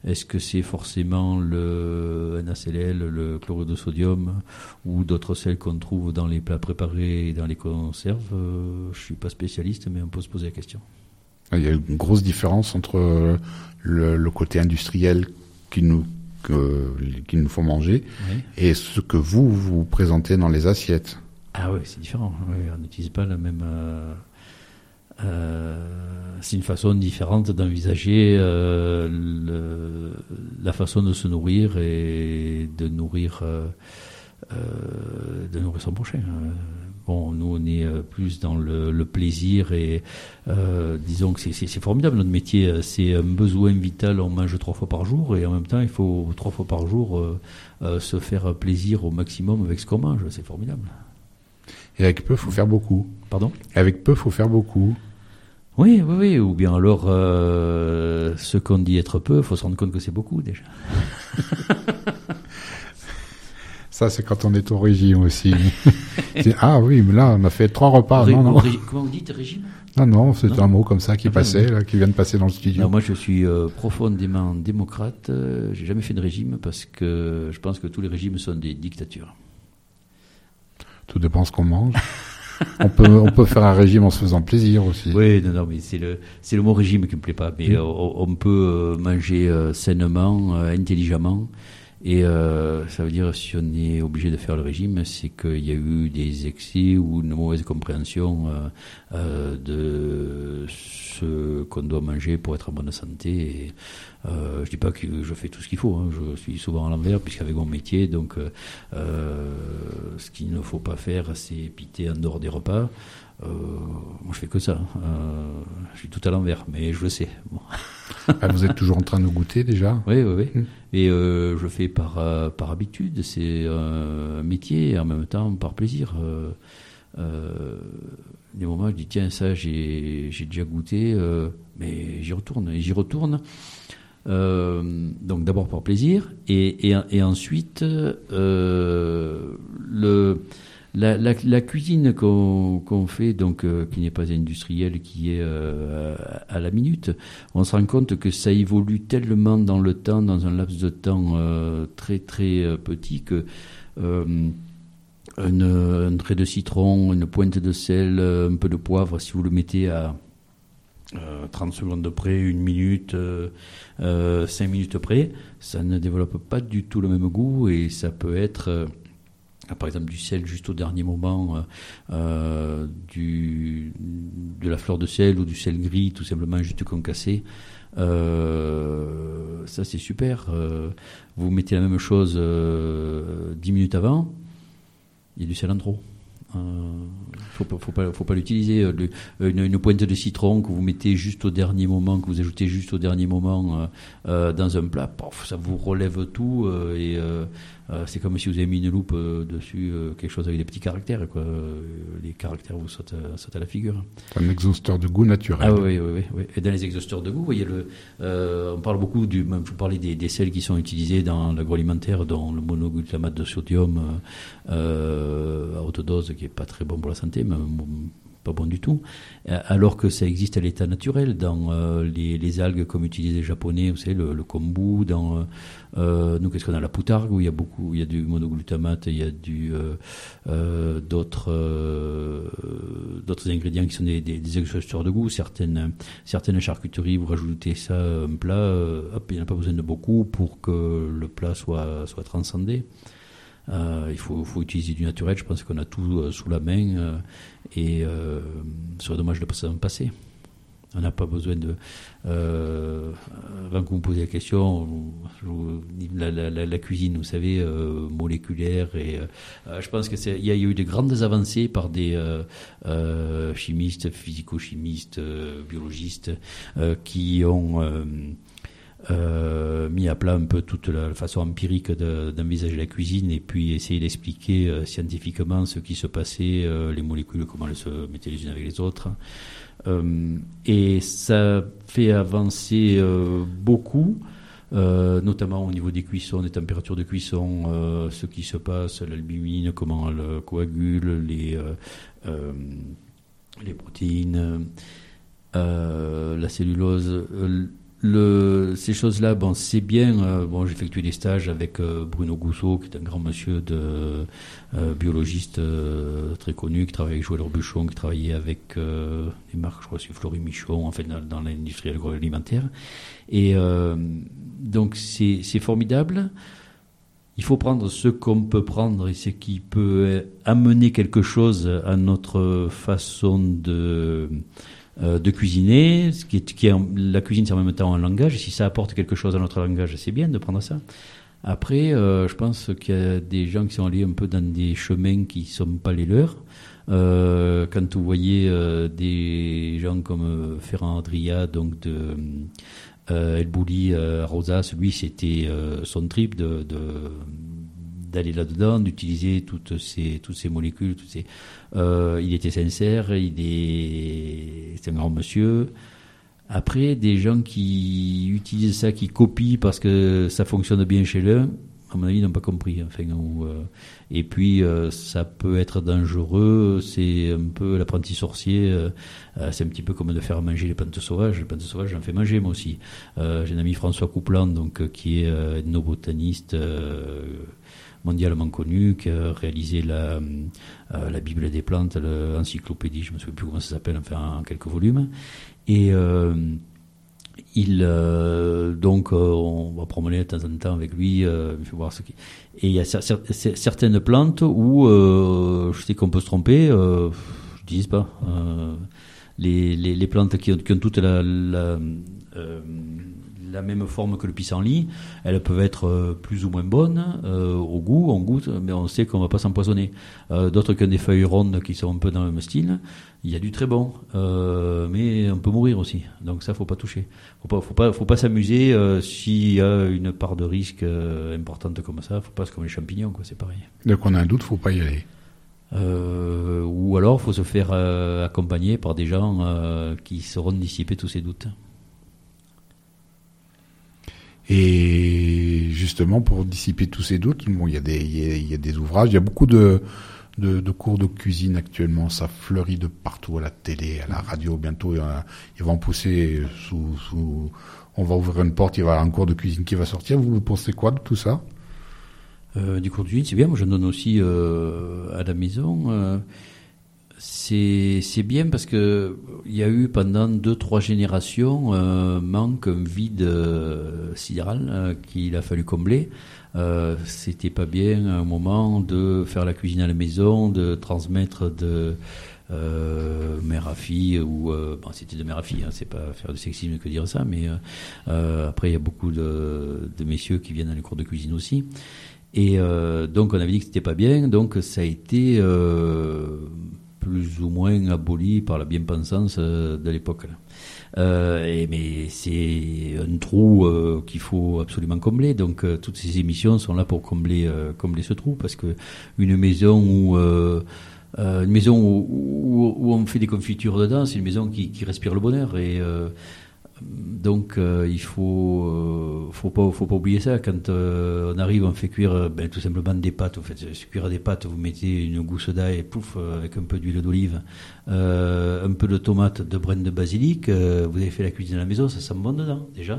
Est-ce que c'est forcément le N A C L L, le chlorure de sodium ou d'autres sels qu'on trouve dans les plats préparés et dans les conserves? euh, Je suis pas spécialiste, mais on peut se poser la question. Il y a une grosse différence entre le, le côté industriel qui nous que, qu'il nous faut manger Oui. et ce que vous vous présentez dans les assiettes. Ah oui, c'est différent. Oui, on n'utilise pas la même. Euh, euh, c'est une façon différente d'envisager euh, le, la façon de se nourrir et de nourrir, euh, euh, de nourrir son prochain. Bon, nous, on est plus dans le, le plaisir et euh, disons que c'est, c'est, c'est formidable notre métier. C'est un besoin vital. On mange trois fois par jour et en même temps, il faut trois fois par jour euh, euh, se faire plaisir au maximum avec ce qu'on mange. C'est formidable. Et avec peu, il faut faire beaucoup. Pardon ? Et avec peu, il faut faire beaucoup. Oui, oui, oui. Ou bien alors, euh, ce qu'on dit être peu, il faut se rendre compte que c'est beaucoup déjà. Ça, c'est quand on est au régime aussi. C'est, ah oui, mais là, on a fait trois repas. Ré- non, non. ré- Comment vous dites, régime ? Non, non, c'est Non. un mot comme ça qui Ah ben, passait, oui. là, qui vient de passer dans le studio. Non, moi, je suis euh, profondément démocrate. Euh, j'ai jamais fait de régime parce que je pense que tous les régimes sont des dictatures. Tout dépend ce qu'on mange. on peut, on peut faire un régime en se faisant plaisir aussi. Oui, non, non, mais c'est le, c'est le mot régime qui me plaît pas. Mais Oui. euh, on, on peut euh, manger euh, sainement, euh, intelligemment. Et euh, ça veut dire, si on est obligé de faire le régime, c'est qu'il y a eu des excès ou une mauvaise compréhension euh, euh, de ce qu'on doit manger pour être en bonne santé. Et, euh, je dis pas que je fais tout ce qu'il faut, hein. Je suis souvent à l'envers, puisqu'avec mon métier, donc euh, ce qu'il ne faut pas faire, c'est piter en dehors des repas. Euh, moi, je fais que ça. Euh, je suis tout à l'envers, mais je le sais. Bon. Ah, vous êtes toujours en train de goûter déjà? Oui, oui, oui. Mmh. Et euh, je fais par, euh, par habitude. C'est un métier et en même temps par plaisir. Euh, euh, des moments, je dis tiens, ça, j'ai, j'ai déjà goûté, euh, mais j'y retourne. Et j'y retourne. Euh, donc d'abord par plaisir et, et, et ensuite euh, le La, la, la cuisine qu'on, qu'on fait, donc euh, qui n'est pas industrielle, qui est euh, à, à la minute, on se rend compte que ça évolue tellement dans le temps, dans un laps de temps euh, très très euh, petit, que euh, une, un trait de citron, une pointe de sel, un peu de poivre, si vous le mettez à euh, trente secondes de près, une minute, euh, euh, cinq minutes près, ça ne développe pas du tout le même goût et ça peut être... Euh, par exemple du sel juste au dernier moment, euh, du, de la fleur de sel ou du sel gris, tout simplement juste concassé. Euh, ça c'est super. Euh, vous mettez la même chose euh, dix minutes avant, il y a du sel en trop. Il euh, faut pas, faut pas, faut pas l'utiliser. Le, une, une pointe de citron que vous mettez juste au dernier moment, que vous ajoutez juste au dernier moment euh, euh, dans un plat, pof, ça vous relève tout euh, et euh, euh, c'est comme si vous avez mis une loupe euh, dessus, euh, quelque chose avec des petits caractères, quoi. Euh, les caractères vous sautent, sautent à la figure. C'est un exhausteur de goût naturel. Ah oui, oui, oui, oui. Et dans les exhausteurs de goût, vous voyez, le, euh, on parle beaucoup du, même je vous parlais des, des sels qui sont utilisés dans l'agroalimentaire, dont le monoglutamate de sodium euh, à haute dose, qui est pas très bon pour la santé, mais pas bon du tout, alors que ça existe à l'état naturel dans euh, les, les algues comme utilisent les Japonais, vous savez, le, le kombu, dans euh, nous qu'est-ce qu'on a, la poutargue, où il y a beaucoup, il y a du monoglutamate, il y a du euh, euh, d'autres euh, d'autres ingrédients qui sont des, des, des exhausteurs de goût. Certaines certaines charcuteries, vous rajoutez ça à un plat, euh, hop, il n'y a pas besoin de beaucoup pour que le plat soit soit transcendé. Euh, il faut, faut utiliser du naturel. Je pense qu'on a tout euh, sous la main euh, et euh, ce serait dommage de passer en passer. On n'a pas besoin de. Euh, avant que vous me posiez la question, je vous, la, la, la, la cuisine, vous savez, euh, moléculaire, et euh, je pense que c'est, il y a eu de grandes avancées par des euh, euh, chimistes, physico-chimistes, euh, biologistes, euh, qui ont. Euh, Euh, mis à plat un peu toute la façon empirique de, d'envisager la cuisine et puis essayer d'expliquer euh, scientifiquement ce qui se passait, euh, les molécules, comment elles se mettaient les unes avec les autres. Euh, et ça fait avancer euh, beaucoup, euh, notamment au niveau des cuissons, des températures de cuisson, euh, ce qui se passe, l'albumine, comment elle coagule, les, euh, euh, les protéines, euh, la cellulose, euh, le, ces choses-là, bon, c'est bien. Euh, bon, j'ai effectué des stages avec euh, Bruno Gousseau, qui est un grand monsieur de euh, biologiste euh, très connu, qui travaille avec Joël Robuchon, qui travaillait avec euh, des marques, je crois, c'est Florie Michon, en fait, dans, dans l'industrie agroalimentaire. Et euh, donc, c'est, c'est formidable. Il faut prendre ce qu'on peut prendre et ce qui peut amener quelque chose à notre façon de Euh, de cuisiner, ce qui est, qui est en, la cuisine c'est en même temps un langage, et si ça apporte quelque chose à notre langage, c'est bien de prendre ça. Après, euh, je pense qu'il y a des gens qui sont allés un peu dans des chemins qui ne sont pas les leurs. Euh, quand vous voyez euh, des gens comme euh, Ferran Adria, donc de euh, El Bouli euh, à Rosas, lui c'était euh, son trip de, de d'aller là-dedans, d'utiliser toutes ces toutes ces molécules, toutes ces Euh, il était sincère, il est, c'est un grand monsieur. Après, des gens qui utilisent ça, qui copient parce que ça fonctionne bien chez l'un, à mon avis, ils n'ont pas compris. Enfin, ou, euh, et puis, euh, ça peut être dangereux. C'est un peu l'apprenti sorcier. Euh, c'est un petit peu comme de faire manger les plantes sauvages. Les plantes sauvages, j'en fais manger moi aussi. Euh, j'ai un ami François Coupland, donc euh, qui est euh, ethnobotaniste. Euh, mondialement connu, qui a réalisé la, euh, la Bible des plantes, l'encyclopédie, je ne me souviens plus comment ça s'appelle, enfin en quelques volumes. Et euh, il, euh, donc, euh, on va promener de temps en temps avec lui, euh, il faut voir ce qui. Et il y a cer- cer- certaines plantes où euh, je sais qu'on peut se tromper, euh, je dis pas. Euh, les, les, les plantes qui ont, qui ont toutes la, la euh, la même forme que le pissenlit, elles peuvent être euh, plus ou moins bonnes euh, au goût, on goûte, mais on sait qu'on ne va pas s'empoisonner. Euh, d'autres qui ont des feuilles rondes qui sont un peu dans le même style, il y a du très bon, euh, mais on peut mourir aussi. Donc ça, faut pas toucher. Faut pas, faut pas, faut pas s'amuser euh, s'il y a une part de risque euh, importante comme ça. Faut pas, c'est comme les champignons, quoi, c'est pareil. Donc on a un doute, faut pas y aller. Euh, ou alors, faut se faire euh, accompagner par des gens euh, qui sauront dissiper tous ces doutes. Et justement, pour dissiper tous ces doutes, bon, il y a des, il y a, il y a des ouvrages, il y a beaucoup de, de, de cours de cuisine actuellement. Ça fleurit de partout, à la télé, à la radio. Bientôt, ils vont en pousser sous, sous, on va ouvrir une porte, il va y avoir un cours de cuisine qui va sortir. Vous pensez quoi de tout ça? Euh, du cours de cuisine, c'est bien. Moi, je donne aussi euh, à la maison. Euh, c'est c'est bien parce que il y a eu pendant deux trois générations un manque, un vide euh, sidéral euh, qu'il a fallu combler. Euh, c'était pas bien à un moment de faire la cuisine à la maison, de transmettre de euh, mère à fille, ou euh, bon, c'était de mère à fille, hein, c'est pas faire du sexisme que dire ça, mais euh, après il y a beaucoup de, de messieurs qui viennent dans les cours de cuisine aussi. Et euh, donc on avait dit que c'était pas bien, donc ça a été euh, plus ou moins aboli par la bien-pensance euh, de l'époque. Euh, et, mais c'est un trou euh, qu'il faut absolument combler. Donc euh, toutes ces émissions sont là pour combler, euh, combler ce trou, parce que une maison où euh, euh, une maison où, où, où on fait des confitures dedans, c'est une maison qui, qui respire le bonheur. Et euh, donc euh, il faut euh, faut pas faut pas oublier ça. Quand euh, on arrive, on fait cuire euh, ben, tout simplement des pâtes. Vous faites cuire des pâtes, vous mettez une gousse d'ail, pouf, euh, avec un peu d'huile d'olive, euh, un peu de tomate, de brine de basilic. Euh, vous avez fait la cuisine à la maison, ça sent bon dedans déjà.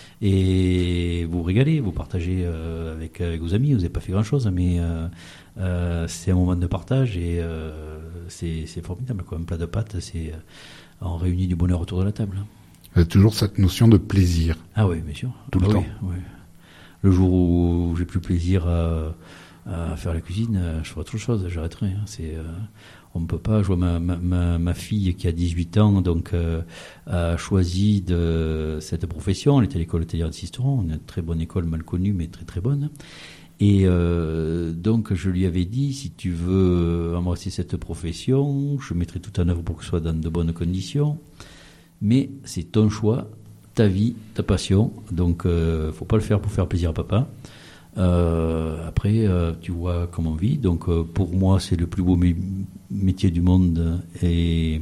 Et vous vous régalez, vous partagez euh, avec, avec vos amis. Vous n'avez pas fait grand chose, mais euh, euh, c'est un moment de partage et euh, c'est, c'est formidable, quoi. Un plat de pâtes, c'est euh, on réunit du bonheur autour de la table. Il y a toujours cette notion de plaisir. Ah oui, bien sûr. Tout ah le oui, temps. Oui. Le jour où j'ai plus plaisir à, à faire la cuisine, je ferai autre chose, j'arrêterai. Hein. C'est, euh, on ne peut pas. Je vois ma, ma, ma fille qui a dix-huit ans, donc euh, a choisi de cette profession. Elle était à l'école hôtelière de Sisteron, une très bonne école, mal connue, mais très très bonne. Et euh, donc je lui avais dit, si tu veux embrasser cette profession, je mettrai tout en œuvre pour que ce soit dans de bonnes conditions. Mais c'est ton choix, ta vie, ta passion. Donc, euh, faut pas le faire pour faire plaisir à papa. Euh, après, euh, tu vois comment on vit. Donc, euh, pour moi, c'est le plus beau mé- métier du monde et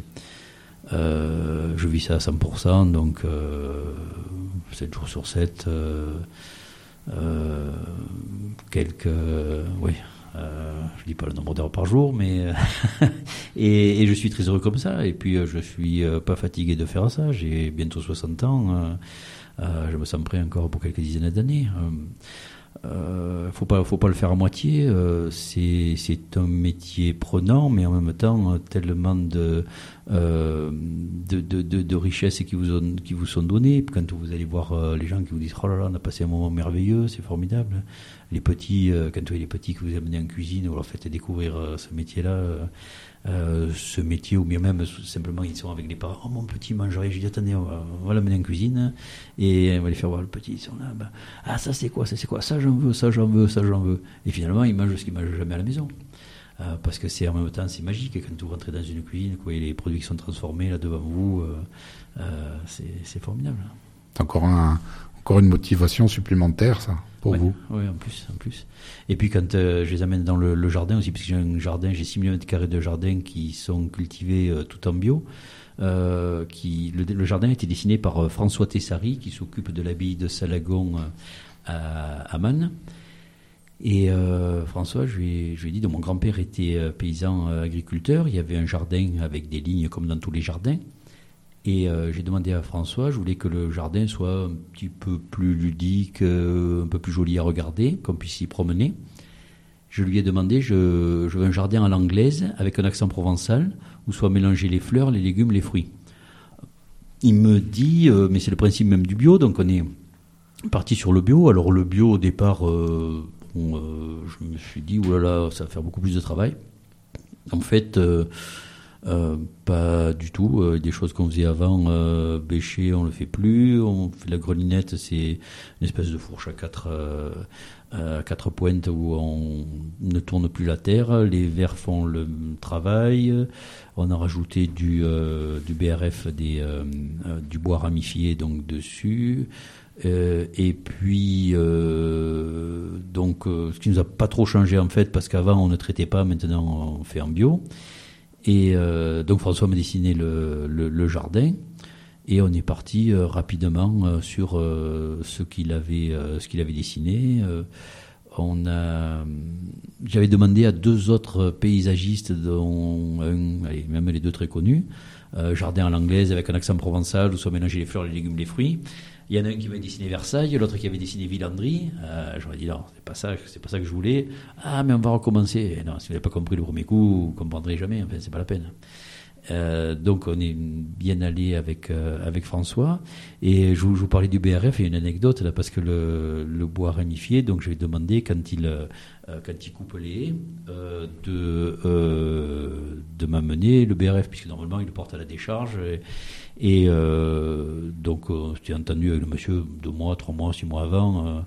euh, je vis ça à cent pour cent. Donc, euh, sept jours sur sept, euh, euh, quelques, euh, oui. Euh, je dis pas le nombre d'heures par jour, mais et, et je suis très heureux comme ça. Et puis euh, je suis euh, pas fatigué de faire ça. J'ai bientôt soixante ans. Euh, Euh, je me sens prêt encore pour quelques dizaines d'années. Euh, Euh, faut pas, faut pas le faire à moitié. Euh, c'est, c'est un métier prenant, mais en même temps tellement de, euh, de, de, de, de richesses qui vous, ont, qui vous sont données. Quand vous allez voir euh, les gens qui vous disent oh là là, on a passé un moment merveilleux, c'est formidable. Les petits, euh, quand vous voyez les petits que vous amenez en cuisine, vous leur faites découvrir euh, ce métier-là. Euh, Euh, ce métier, ou bien même simplement ils sont avec les parents, oh mon petit mangerait, je dis attendez, on va, on va l'amener en cuisine et on va les faire voir le petit, ils sont là, bah, ah ça c'est quoi, ça c'est quoi, ça j'en veux, ça j'en veux, ça j'en veux, et finalement ils mangent ce qu'ils mangent jamais à la maison, euh, parce que c'est en même temps c'est magique, quand vous rentrez dans une cuisine, vous voyez les produits qui sont transformés là devant vous, euh, euh, c'est, c'est formidable. C'est encore un, encore une motivation supplémentaire ça pour ouais, vous. Oui, en plus, en plus. Et puis quand euh, je les amène dans le, le jardin aussi, parce que j'ai un jardin, j'ai six mille mètres carrés de jardin qui sont cultivés euh, tout en bio. Euh, qui, le, le jardin a été dessiné par euh, François Tessari, qui s'occupe de l'abbaye de Salagon euh, à, à Man. Et euh, François, je lui, ai, je lui ai dit, donc mon grand-père était euh, paysan euh, agriculteur, il y avait un jardin avec des lignes comme dans tous les jardins. Et euh, j'ai demandé à François, je voulais que le jardin soit un petit peu plus ludique, euh, un peu plus joli à regarder, qu'on puisse s'y promener. Je lui ai demandé, je, je veux un jardin à l'anglaise, avec un accent provençal, où soient mélangés les fleurs, les légumes, les fruits. Il me dit, euh, mais c'est le principe même du bio, donc on est parti sur le bio. Alors le bio, au départ, euh, bon, euh, je me suis dit, oulala, ça va faire beaucoup plus de travail. En fait... Euh, Euh, pas du tout. Euh, des choses qu'on faisait avant, euh, bêcher, on le fait plus. On fait la grelinette, c'est une espèce de fourche à quatre, euh, à quatre pointes où on ne tourne plus la terre. Les vers font le travail. On a rajouté du, euh, du B R F, des, euh, du bois ramifié donc dessus. Euh, et puis euh, donc euh, ce qui nous a pas trop changé en fait, parce qu'avant on ne traitait pas, maintenant on fait en bio. Et euh, donc François m'a dessiné le, le, le jardin et on est parti euh, rapidement euh, sur euh, ce qu'il avait euh, ce qu'il avait dessiné. Euh, on a, j'avais demandé à deux autres paysagistes, dont un, allez, même les deux très connus, euh, jardin à l'anglaise avec un accent provençal où sont mélangés les fleurs, les légumes, les fruits. Il y en a un qui m'avait dessiné Versailles, l'autre qui avait dessiné Villandry. Euh, j'aurais dit non, c'est pas ça, c'est pas ça que je voulais. Ah, mais on va recommencer. Et non, si vous n'avez pas compris le premier coup, vous ne comprendrez jamais. Enfin, c'est pas la peine. Euh, donc, on est bien allé avec euh, avec François. Et je vous, je vous parlais du B R F. Il y a une anecdote là, parce que le, le bois ramifié. Donc, je lui ai demandé quand il euh, quand il coupe les haies euh, de euh, de m'amener le B R F, puisque normalement il le porte à la décharge. Et, Et euh, donc, euh, j'étais entendu avec le monsieur deux mois, trois mois, six mois avant. Euh,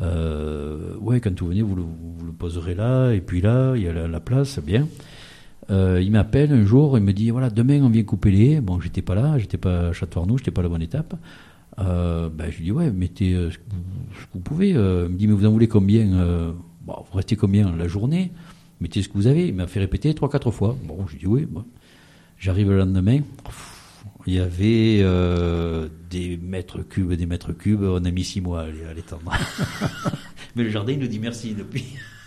euh, ouais, quand vous venez, vous le, vous le poserez là, et puis là, il y a la, la place, bien. Euh, il m'appelle un jour, il me dit voilà, demain on vient couper les haies. Bon, j'étais pas là, j'étais pas à Château-Arnoux, j'étais pas à la bonne étape. Euh, ben, je lui dis ouais, mettez euh, ce que vous, ce que vous pouvez. Euh, il me dit mais vous en voulez combien euh, bon, vous restez combien la journée? Mettez ce que vous avez. Il m'a fait répéter trois, quatre fois. Bon, je lui dis oui. Bon. J'arrive le lendemain. Il y avait euh, des mètres cubes et des mètres cubes. On a mis six mois à l'étendre. Mais le jardin, il nous dit merci depuis.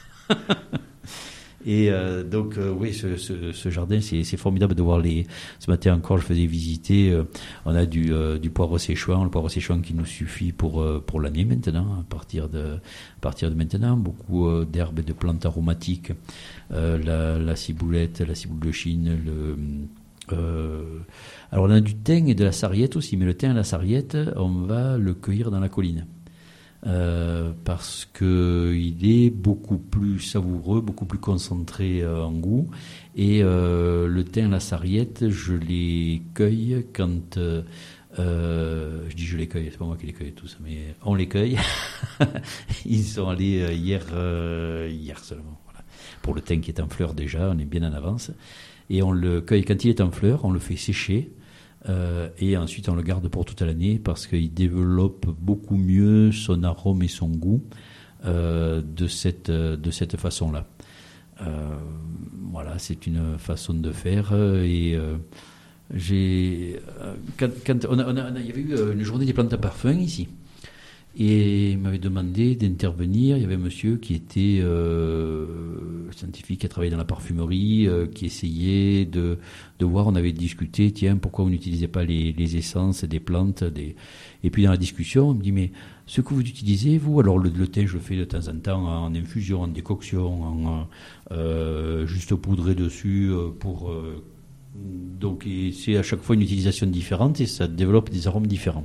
Et euh, donc, euh, oui, ce, ce, ce jardin, c'est, c'est formidable de voir les... Ce matin encore, je faisais visiter. Euh, on a du, euh, du poivre séchouan, le poivre séchouan qui nous suffit pour, euh, pour l'année maintenant, à partir de, à partir de maintenant. Beaucoup euh, d'herbes et de plantes aromatiques. Euh, la, la ciboulette, la ciboule de Chine, le... Euh, alors on a du thym et de la sarriette aussi, mais le thym et la sarriette, on va le cueillir dans la colline euh, parce que il est beaucoup plus savoureux, beaucoup plus concentré euh, en goût. Et euh, le thym et la sarriette, je les cueille quand euh, euh, je dis je les cueille, c'est pas moi qui les cueille tous, mais on les cueille. Ils sont allés euh, hier, euh, hier seulement. Voilà. Pour le thym qui est en fleur déjà, on est bien en avance. Et on le cueille quand il est en fleur, on le fait sécher euh, et ensuite on le garde pour toute l'année parce qu'il développe beaucoup mieux son arôme et son goût euh, de cette de cette façon-là. Euh, voilà, c'est une façon de faire et euh, j'ai quand, quand on a, on a, on a, il y avait eu une journée des plantes à parfum ici. Et il m'avait demandé d'intervenir. Il y avait un monsieur qui était euh, scientifique, qui a travaillé dans la parfumerie, euh, qui essayait de, de voir. On avait discuté, tiens, pourquoi vous n'utilisez pas les, les essences des plantes des... Et puis dans la discussion, on me dit, mais ce que vous utilisez, vous, alors le, le thé, je le fais de temps en temps en infusion, en décoction, en euh, juste poudré dessus pour... Euh, donc et c'est à chaque fois une utilisation différente et ça développe des arômes différents.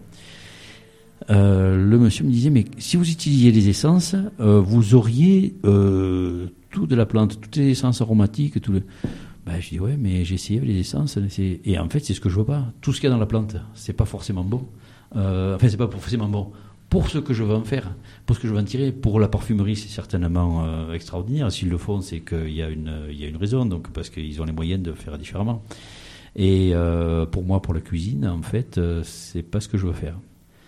Euh, le monsieur me disait, mais si vous utilisiez les essences, euh, vous auriez euh, tout de la plante, toutes les essences aromatiques, tout le... Ben, je dis, ouais, mais j'ai essayé les essences, c'est... et en fait, c'est ce que je veux pas. Tout ce qu'il y a dans la plante, c'est pas forcément bon. Euh, enfin, c'est pas forcément bon. Pour ce que je veux en faire, pour ce que je veux en tirer, pour la parfumerie, c'est certainement euh, extraordinaire. S'ils le font, c'est qu'il y a une, il y a une raison, donc, parce qu'ils ont les moyens de faire différemment. Et euh, pour moi, pour la cuisine, en fait, euh, c'est pas ce que je veux faire.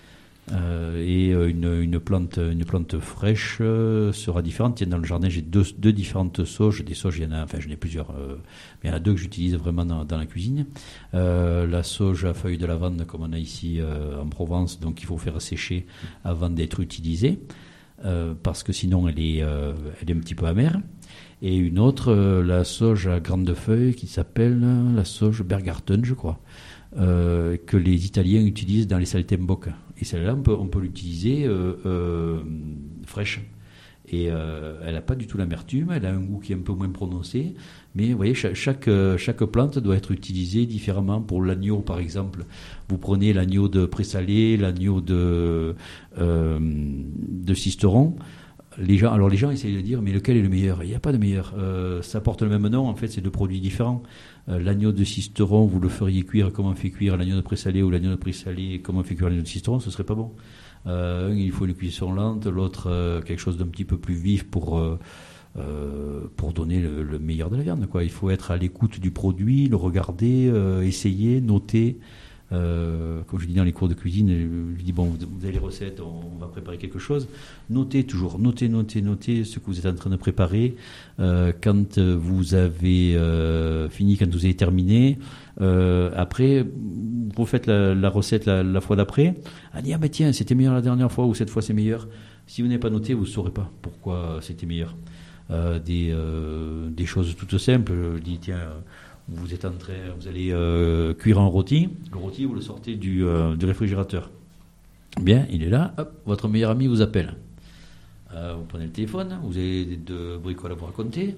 Euh, et une, une plante, une plante fraîche euh, sera différente. Tiens, dans le jardin, j'ai deux, deux différentes sauges. Des sauges, il y en a, enfin, j'en ai plusieurs, euh, mais il y en a deux que j'utilise vraiment dans, dans la cuisine. Euh, la sauge à feuilles de lavande, comme on a ici euh, en Provence, donc il faut faire sécher avant d'être utilisée, euh, parce que sinon elle est, euh, elle est un petit peu amère. Et une autre, euh, la sauge à grandes feuilles, qui s'appelle la sauge Bergarten, je crois. Euh, que les Italiens utilisent dans les saltimbocche. Et celle-là, on peut, on peut l'utiliser euh, euh, fraîche. Et euh, elle n'a pas du tout l'amertume, elle a un goût qui est un peu moins prononcé. Mais vous voyez, chaque, chaque, chaque plante doit être utilisée différemment. Pour l'agneau, par exemple, vous prenez l'agneau de présalé, l'agneau de, euh, de cisteron. Les gens, alors les gens essayent de dire, mais lequel est le meilleur ? Il n'y a pas de meilleur. Euh, ça porte le même nom, en fait, c'est deux produits différents. Euh, l'agneau de cisteron, vous le feriez cuire comme on fait cuire l'agneau de présalé, ou l'agneau de présalé comme on fait cuire l'agneau de cisteron, ce serait pas bon. Euh, un, il faut une cuisson lente, l'autre, euh, quelque chose d'un petit peu plus vif pour, euh, euh, pour donner le, le meilleur de la viande, quoi. Il faut être à l'écoute du produit, le regarder, euh, essayer, noter. Euh, comme je dis dans les cours de cuisine, je dis bon, vous, vous avez les recettes, on, on va préparer quelque chose. Notez toujours, notez, notez, notez ce que vous êtes en train de préparer. Euh, quand vous avez euh, fini, quand vous avez terminé, euh, après, vous faites la, la recette la, la fois d'après. Ah, ah mais tiens, c'était meilleur la dernière fois ou cette fois c'est meilleur. Si vous n'avez pas noté, vous ne saurez pas pourquoi c'était meilleur. Euh, des, euh, des choses toutes simples. Je dis tiens. Vous êtes en train, vous allez euh, cuire un rôti. Le rôti, vous le sortez du, euh, du réfrigérateur. Bien, il est là. Hop, votre meilleur ami vous appelle. Euh, vous prenez le téléphone, vous avez de bricoles à vous raconter,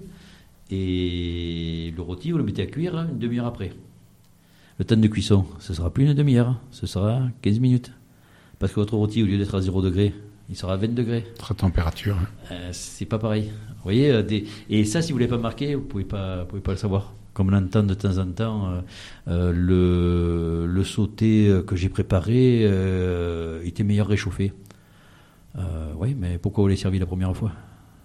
et le rôti, vous le mettez à cuire une demi-heure après. Le temps de cuisson, ce ne sera plus une demi-heure, ce sera quinze minutes. Parce que votre rôti, au lieu d'être à zéro degré, il sera à vingt degrés. Très température. Euh, c'est pas pareil. Vous voyez, euh, des... et ça, si vous ne l'avez pas marqué, vous ne pouvez pas, vous pouvez pas le savoir. Comme on l'entend de temps en temps, euh, euh, le, le sauté que j'ai préparé euh, était meilleur réchauffé. Euh, oui, mais pourquoi vous l'avez servi la première fois ?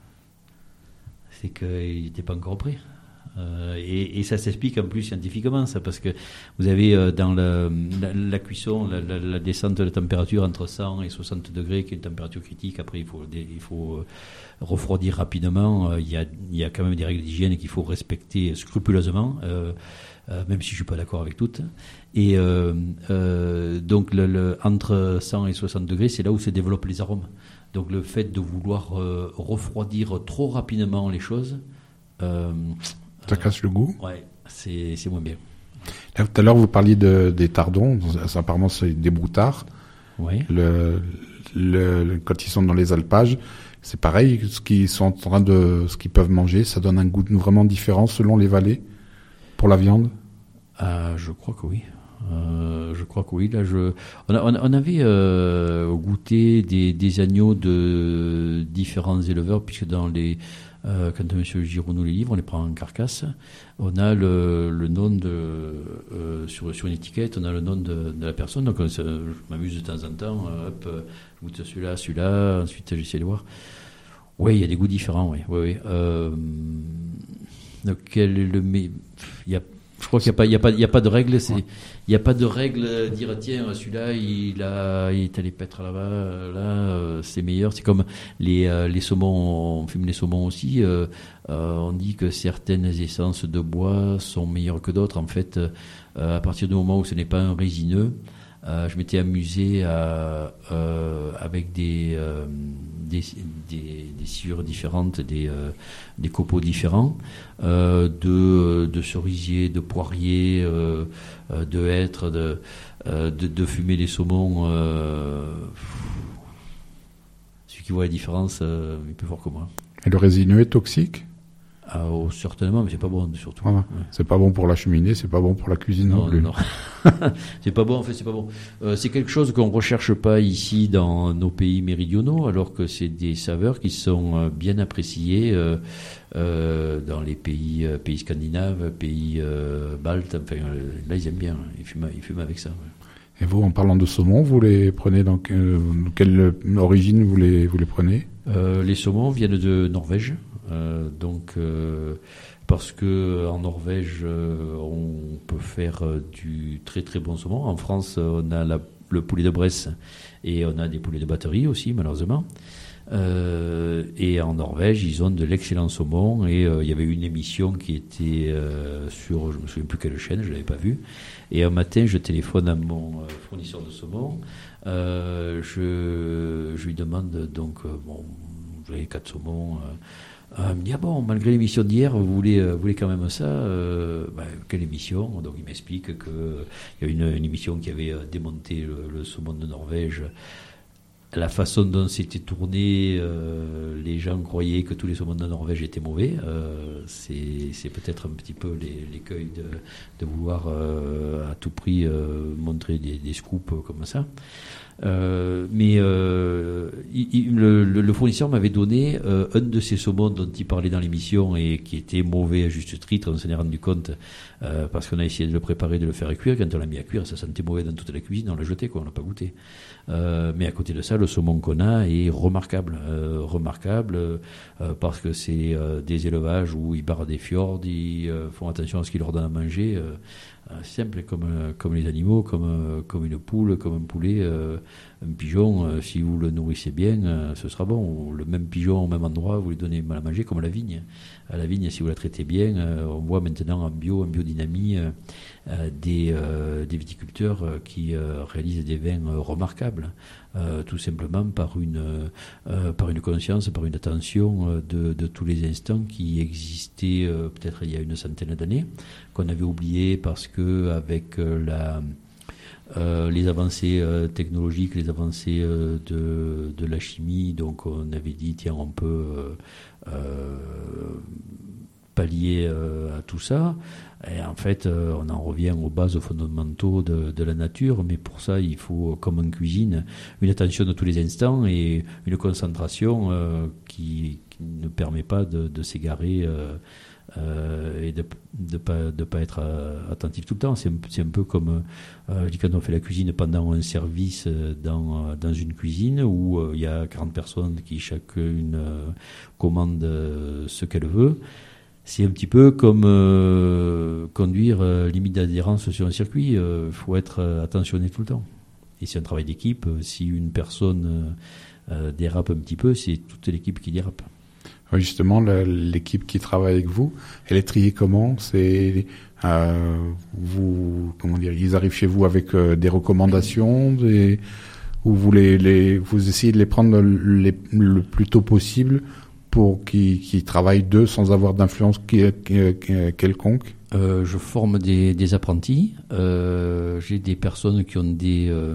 C'est qu'il n'était pas encore prêt. Euh, et, et ça s'explique en plus scientifiquement, ça, parce que vous avez euh, dans la, la, la cuisson la, la, la descente de la température entre cent et soixante degrés, qui est une température critique. Après, il faut, il faut refroidir rapidement. Il y a, il y a quand même des règles d'hygiène qu'il faut respecter scrupuleusement, euh, euh, même si je ne suis pas d'accord avec toutes. Et euh, euh, donc, le, le, entre cent et soixante degrés, c'est là où se développent les arômes. Donc, le fait de vouloir euh, refroidir trop rapidement les choses... Euh, Ça casse le goût. Ouais, c'est, c'est moins bien. Là, tout à l'heure, vous parliez de, des tardons. Apparemment, c'est des broutards. Ouais. Le, le, le, quand ils sont dans les alpages, c'est pareil. Ce qu'ils sont en train de, ce qu'ils peuvent manger, ça donne un goût vraiment différent selon les vallées pour la viande. Ah, je crois que oui. Euh, je crois que oui. Là, je, on, a, on avait euh, goûté des, des agneaux de différents éleveurs, puisque dans les Euh, quand M. Giraud nous les livre, on les prend en carcasse. On a le, le nom de euh, sur, sur une étiquette, on a le nom de, de la personne. Donc on se, je m'amuse de temps en temps. Euh, hop, je goûte celui-là, celui-là. Ensuite, j'essaie de voir. Oui, il y a des goûts différents. Oui, oui, oui. Euh, donc quel est le mais il y a Je crois qu'il n'y a pas, il y a pas, il y a pas de règle. C'est, il n'y a pas de règle. Dire tiens, celui-là, il a, il est allé paître là-bas. Là, euh, c'est meilleur. C'est comme les, euh, les saumons. On fume les saumons aussi. Euh, euh, on dit que certaines essences de bois sont meilleures que d'autres. En fait, euh, à partir du moment où ce n'est pas un résineux, Euh, je m'étais amusé à, euh, avec des, euh, des, des, des sciures différentes, des, euh, des copeaux différents, euh, de, de cerisier, de poirier, euh, de hêtre, de, euh, de, de fumer les saumons. Euh, celui qui voit la différence, euh, il est plus fort que moi. Et le résineux est toxique ? Ah, oh, certainement, mais c'est pas bon surtout. Voilà. Ouais. C'est pas bon pour la cheminée, c'est pas bon pour la cuisine non, non plus. Non. C'est pas bon, en fait, c'est pas bon. Euh, c'est quelque chose qu'on recherche pas ici dans nos pays méridionaux, alors que c'est des saveurs qui sont bien appréciées euh, euh, dans les pays, euh, pays scandinaves, pays euh, baltes. Enfin, euh, là, ils aiment bien. Ils fument, ils fument avec ça. Ouais. Et vous, en parlant de saumon, vous les prenez dans euh, quelle origine vous les vous les prenez ? euh, Les saumons viennent de Norvège. Euh, donc, euh, parce que en Norvège, euh, on peut faire euh, du très très bon saumon. En France, on a la, le poulet de Bresse et on a des poulets de batterie aussi, malheureusement. Euh, et en Norvège, ils ont de l'excellent saumon. Et euh, il y avait une émission qui était euh, sur, je me souviens plus quelle chaîne, je l'avais pas vue. Et un matin, je téléphone à mon euh, fournisseur de saumon. Euh, je, je lui demande donc, euh, bon, vous avez quatre saumons. Euh, Euh, il me dit, ah bon, malgré l'émission d'hier, vous voulez, euh, vous voulez quand même ça euh, ben, quelle émission ? Donc il m'explique qu'il euh, y a une, une émission qui avait euh, démonté le, le saumon de Norvège. La façon dont c'était tourné, euh, les gens croyaient que tous les saumons de Norvège étaient mauvais. Euh, c'est, c'est peut-être un petit peu les, l'écueil de, de vouloir euh, à tout prix euh, montrer des, des scoops comme ça. Euh, mais euh, il, il, le, le fournisseur m'avait donné euh, un de ces saumons dont il parlait dans l'émission et qui était mauvais à juste titre. On s'en est rendu compte euh, parce qu'on a essayé de le préparer, de le faire cuire. Quand on l'a mis à cuire, ça sentait mauvais dans toute la cuisine. On l'a jeté, quoi, on l'a pas goûté. Euh, mais à côté de ça, le saumon qu'on a est remarquable, euh, remarquable euh, parce que c'est euh, des élevages où ils barrent des fjords, ils euh, font attention à ce qu'ils leur donnent à manger. Euh, simple comme comme les animaux, comme comme une poule, comme un poulet, euh, un pigeon. Euh, si vous le nourrissez bien, euh, ce sera bon. Le même pigeon au même endroit, vous lui donnez mal à manger, comme la vigne. À la vigne, si vous la traitez bien, euh, on voit maintenant en bio, en biodynamie, euh, euh, des euh, des viticulteurs euh, qui euh, réalisent des vins euh, remarquables, euh, tout simplement par une euh, par une conscience, par une attention euh, de de tous les instants qui existaient euh, peut-être il y a une centaine d'années, qu'on avait oublié parce que avec euh, la Euh, les avancées euh, technologiques, les avancées euh, de, de la chimie, donc on avait dit tiens on peut euh, euh, pallier euh, à tout ça, et en fait euh, on en revient aux bases fondamentaux de, de la nature, mais pour ça il faut, comme en cuisine, une attention de tous les instants et une concentration euh, qui, qui ne permet pas de, de s'égarer euh, Euh, et de de pas de pas être euh, attentif tout le temps. C'est c'est un peu comme euh, je dis quand on fait la cuisine pendant un service euh, dans euh, dans une cuisine où il euh, y a quarante personnes qui chacune euh, commande euh, ce qu'elle veut. C'est un petit peu comme euh, conduire euh, limite d'adhérence sur un circuit. Il euh, faut être euh, attentionné tout le temps. Et c'est un travail d'équipe. Si une personne euh, euh, dérape un petit peu, c'est toute l'équipe qui dérape. Justement, la, l'équipe qui travaille avec vous, elle est triée comment ? C'est euh, vous, comment dire, ils arrivent chez vous avec euh, des recommandations, des, ou vous les, les, vous essayez de les prendre les, le plus tôt possible pour qu'ils, qu'ils travaillent d'eux sans avoir d'influence qui, qui, qui, quelconque. Euh, je forme des, des apprentis. Euh, j'ai des personnes qui ont des euh,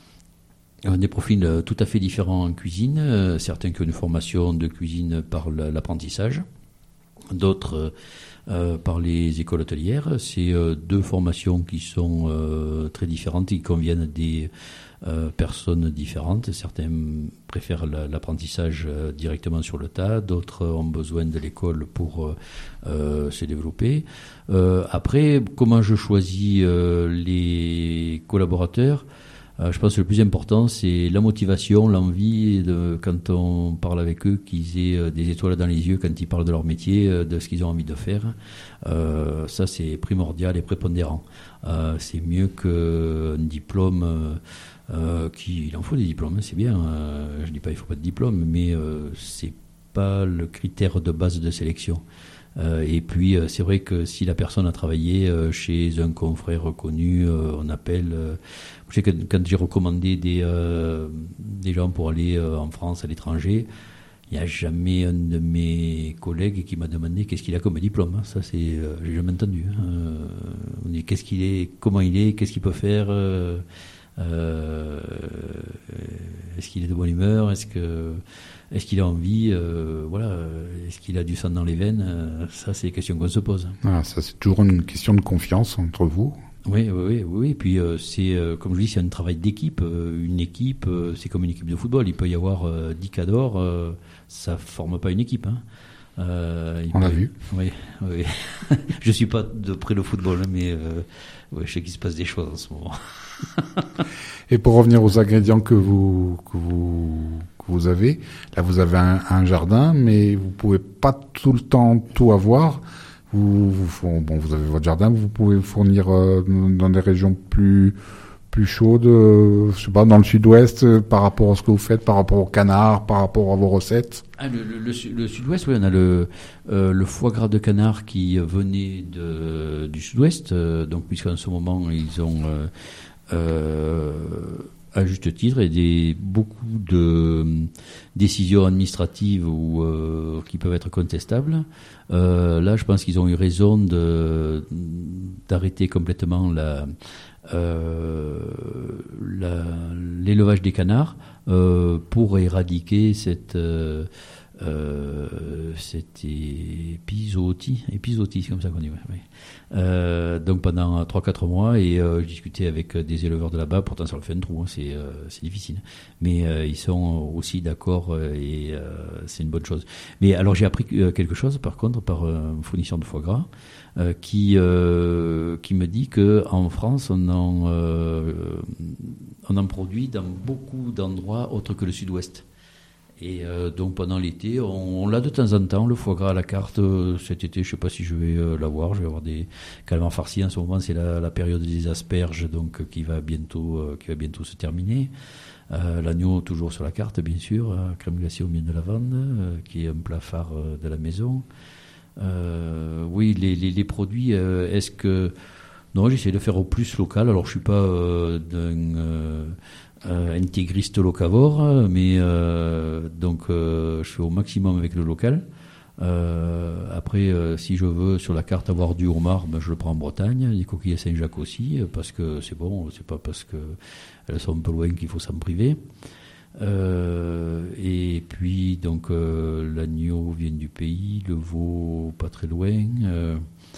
des profils tout à fait différents en cuisine, euh, certains qui ont une formation de cuisine par l'apprentissage, d'autres euh, par les écoles hôtelières. C'est euh, deux formations qui sont euh, très différentes et qui conviennent à des euh, personnes différentes. Certains préfèrent la, l'apprentissage euh, directement sur le tas, d'autres ont besoin de l'école pour euh, se développer. Euh, après, comment je choisis euh, les collaborateurs ? Euh, je pense que le plus important, c'est la motivation, l'envie, de, quand on parle avec eux, qu'ils aient euh, des étoiles dans les yeux quand ils parlent de leur métier, euh, de ce qu'ils ont envie de faire. Euh, ça, c'est primordial et prépondérant. Euh, c'est mieux qu'un diplôme, euh, euh, qui, il en faut des diplômes, c'est bien. Euh, je ne dis pas qu'il ne faut pas de diplôme, mais euh, c'est pas le critère de base de sélection. Euh, et puis, euh, c'est vrai que si la personne a travaillé euh, chez un confrère reconnu, euh, on appelle. Euh, je sais que quand j'ai recommandé des, euh, des gens pour aller euh, en France, à l'étranger, il n'y a jamais un de mes collègues qui m'a demandé qu'est-ce qu'il a comme diplôme. Ça, c'est, euh, j'ai jamais entendu. Euh, on dit qu'est-ce qu'il est, comment il est, qu'est-ce qu'il peut faire. Euh, euh, est-ce qu'il est de bonne humeur, est-ce que Est-ce qu'il a envie, euh, voilà, est-ce qu'il a du sang dans les veines, euh, ça c'est des questions qu'on se pose. Ah, ça c'est toujours une question de confiance entre vous. Oui, oui, oui, oui. Et puis euh, c'est, euh, comme je dis, c'est un travail d'équipe. Euh, une équipe, euh, c'est comme une équipe de football. Il peut y avoir euh, dix cadors, euh, ça forme pas une équipe. Hein. Euh, On peut... l'a vu. Oui, oui. Je suis pas de près le football, mais euh, ouais, je sais qu'il se passe des choses en ce moment. Et pour revenir aux ingrédients que vous que vous que vous avez, là vous avez un, un jardin, mais vous pouvez pas tout le temps tout avoir. Vous, vous bon, vous avez votre jardin, vous pouvez fournir euh, dans des régions plus plus chaudes, euh, je sais pas, dans le sud-ouest, euh, par rapport à ce que vous faites, par rapport au canard, par rapport à vos recettes. Ah, le, le, le, le sud-ouest, oui, on a le, euh, le foie gras de canard qui venait de, du sud-ouest, euh, donc puisqu'en ce moment ils ont euh, euh, à juste titre et des beaucoup de décisions administratives ou euh, qui peuvent être contestables. Euh, là, je pense qu'ils ont eu raison de d'arrêter complètement la Euh, la, l'élevage des canards euh, pour éradiquer cette euh, euh, cette épizootie, épizootie, c'est comme ça qu'on dit. Ouais, ouais. Euh, donc pendant trois quatre mois et euh, je discutais avec des éleveurs de là-bas. Pourtant, ça leur fait un trou, hein, c'est euh, c'est difficile. Mais euh, ils sont aussi d'accord euh, et euh, c'est une bonne chose. Mais alors j'ai appris quelque chose par contre par un fournisseur de foie gras. Euh, qui euh, qui me dit que en France on en euh, on en produit dans beaucoup d'endroits autres que le sud-ouest et euh, donc pendant l'été on, on l'a de temps en temps le foie gras à la carte. Euh, cet été je sais pas si je vais euh, l'avoir, je vais avoir des calmars farcis en ce moment, c'est la, la période des asperges donc euh, qui va bientôt euh, qui va bientôt se terminer. Euh, l'agneau toujours sur la carte bien sûr, euh, crème glacée au miel de lavande euh, qui est un plat phare euh, de la maison. Euh, oui, les, les, les produits, euh, est-ce que... Non, j'essaie de faire au plus local. Alors, je suis pas euh, d'un euh, euh, intégriste locavore, mais euh, donc euh, je fais au maximum avec le local. Euh, après, euh, si je veux sur la carte avoir du homard, ben, je le prends en Bretagne, des coquilles à Saint-Jacques aussi, parce que c'est bon, c'est pas parce que elles sont un peu loin qu'il faut s'en priver. Euh, et puis donc euh, l'agneau vient du pays, le veau pas très loin, euh,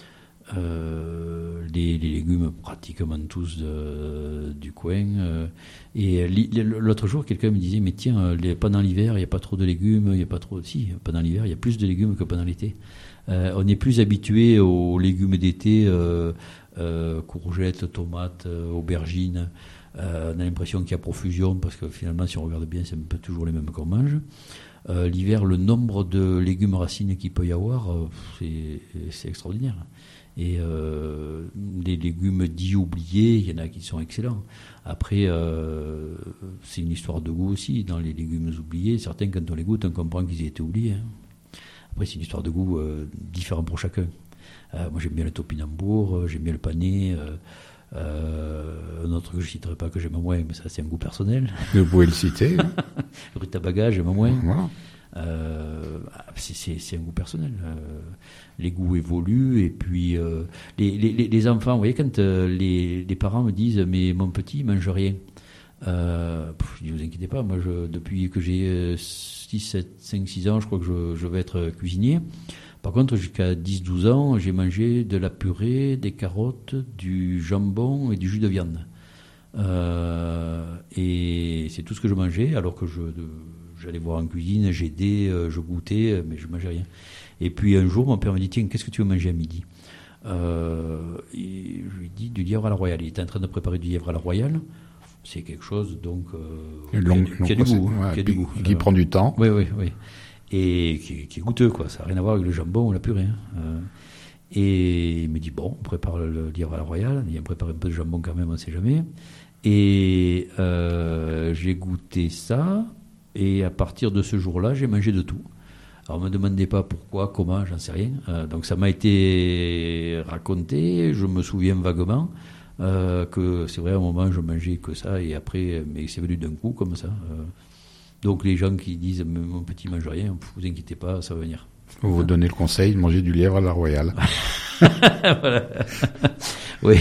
euh, les, les légumes pratiquement tous de, du coin. Euh, et l'autre jour quelqu'un me disait mais tiens les, pendant l'hiver il n'y a pas trop de légumes, il y a pas trop si pendant l'hiver il y a plus de légumes que pendant l'été. Euh, on est plus habitué aux légumes d'été, euh, euh, courgettes, tomates, euh, aubergines. Euh, on a l'impression qu'il y a profusion parce que finalement, si on regarde bien, c'est un peu toujours les mêmes qu'on mange. Euh, l'hiver, le nombre de légumes racines qu'il peut y avoir, euh, c'est, c'est extraordinaire. Et euh, les légumes dits oubliés, il y en a qui sont excellents. Après, euh, c'est une histoire de goût aussi. Dans les légumes oubliés, certains, quand on les goûte, on comprend qu'ils aient été oubliés. Hein. Après, c'est une histoire de goût euh, différent pour chacun. Euh, moi, j'aime bien le topinambour, j'aime bien le pané. Euh, Euh, un autre que je ne citerai pas que j'aime moins, mais ça c'est un goût personnel. Vous pouvez le citer. Le rutabaga, j'aime moins. Voilà. Euh, c'est, c'est, c'est un goût personnel. Euh, les goûts évoluent et puis euh, les, les, les enfants, vous voyez, quand euh, les, les parents me disent mais mon petit il mange rien, euh, pff, je dis vous inquiétez pas, moi je, depuis que j'ai six, sept, cinq, six ans, je crois que je, je vais être cuisinier. Par contre, jusqu'à dix douze ans, j'ai mangé de la purée, des carottes, du jambon et du jus de viande. Euh, et c'est tout ce que je mangeais, alors que je, de, j'allais voir en cuisine, j'aidais, je goûtais, mais je ne mangeais rien. Et puis un jour, mon père me dit, tiens, qu'est-ce que tu veux manger à midi ? euh, et Je lui dis, du lièvre à la royale. Il était en train de préparer du lièvre à la royale. C'est quelque chose, donc, euh, long, qui, a, qui a du goût. Ouais, qui, a du goût. qui euh, prend du temps. Oui, oui, oui. Et qui, qui est goûteux, quoi. Ça n'a rien à voir avec le jambon ou la purée. Hein. Euh, et il me dit, bon, on prépare le lièvre à la royale. Il a préparé un peu de jambon quand même, on ne sait jamais. Et euh, j'ai goûté ça. Et à partir de ce jour-là, j'ai mangé de tout. Alors, ne me demandez pas pourquoi, comment, j'en sais rien. Euh, donc, ça m'a été raconté, je me souviens vaguement euh, que c'est vrai, à un moment, je mangeais que ça, et après, mais c'est venu d'un coup, comme ça. Euh, donc, les gens qui disent « mon petit mange rien », vous inquiétez pas, ça va venir. Vous vous donnez le conseil de manger du lièvre à la royale. Voilà. Oui.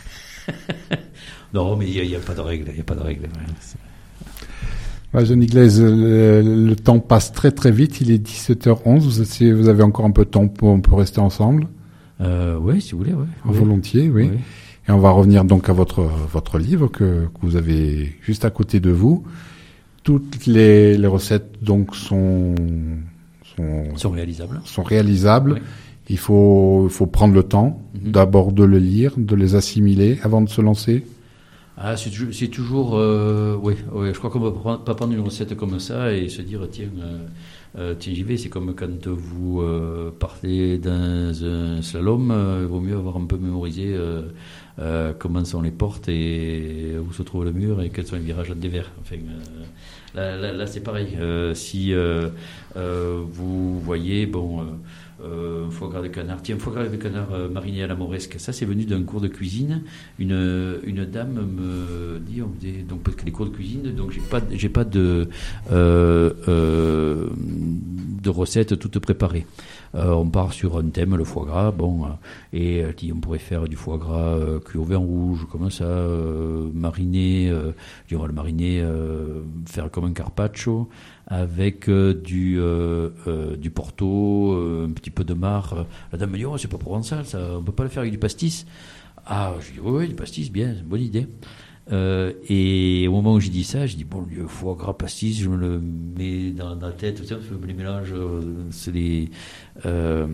Non, mais il n'y a, a pas de règle, il n'y a pas de règle. Ouais, Jeanne Iglaise, le, le temps passe très très vite, il est dix-sept heures onze, vous, êtes, vous avez encore un peu de temps pour on peut rester ensemble euh, Oui, si vous voulez, oui. Volontiers, oui. oui. Et on va revenir donc à votre, votre livre que, que vous avez juste à côté de vous. Toutes les, les recettes donc sont, sont, sont réalisables. Sont réalisables. Oui. Il faut, faut prendre le temps mm-hmm. d'abord de le lire, de les assimiler avant de se lancer. Ah, c'est, c'est toujours, euh, oui, oui, je crois qu'on ne peut pas prendre une recette comme ça et se dire tiens, euh, euh, tiens j'y vais. C'est comme quand vous euh, partez dans un slalom, euh, il vaut mieux avoir un peu mémorisé euh, euh, comment sont les portes et où se trouve le mur et quels sont les virages en dévers. Enfin, euh, là, là, là, c'est pareil. Euh, si euh, euh, vous voyez, bon. Euh, Euh, foie gras de canard. Tiens, foie gras de canard euh, mariné à la moresque. Ça, c'est venu d'un cours de cuisine. Une, une dame me dit, on faisait, donc parce que les cours de cuisine, donc j'ai pas, j'ai pas de, euh, euh, de recettes toutes préparées. Euh, on part sur un thème, le foie gras, bon, euh, et elle dit on pourrait faire du foie gras euh, cuit au vin rouge, comme ça, euh, mariné, euh, on va le mariner, euh, faire comme un carpaccio, avec euh, du, euh, euh, du porto, euh, un petit peu de marc. La dame me dit, oh, c'est pas provençal, ça, on peut pas le faire avec du pastis. Ah, je dis, oui, oui, du pastis, bien, c'est une bonne idée. Euh, et au moment où j'ai dit ça, j'ai dit, bon, le foie gras pastis, je me le mets dans, dans la tête, tu sais, je me les mélange, euh, c'est les, euh,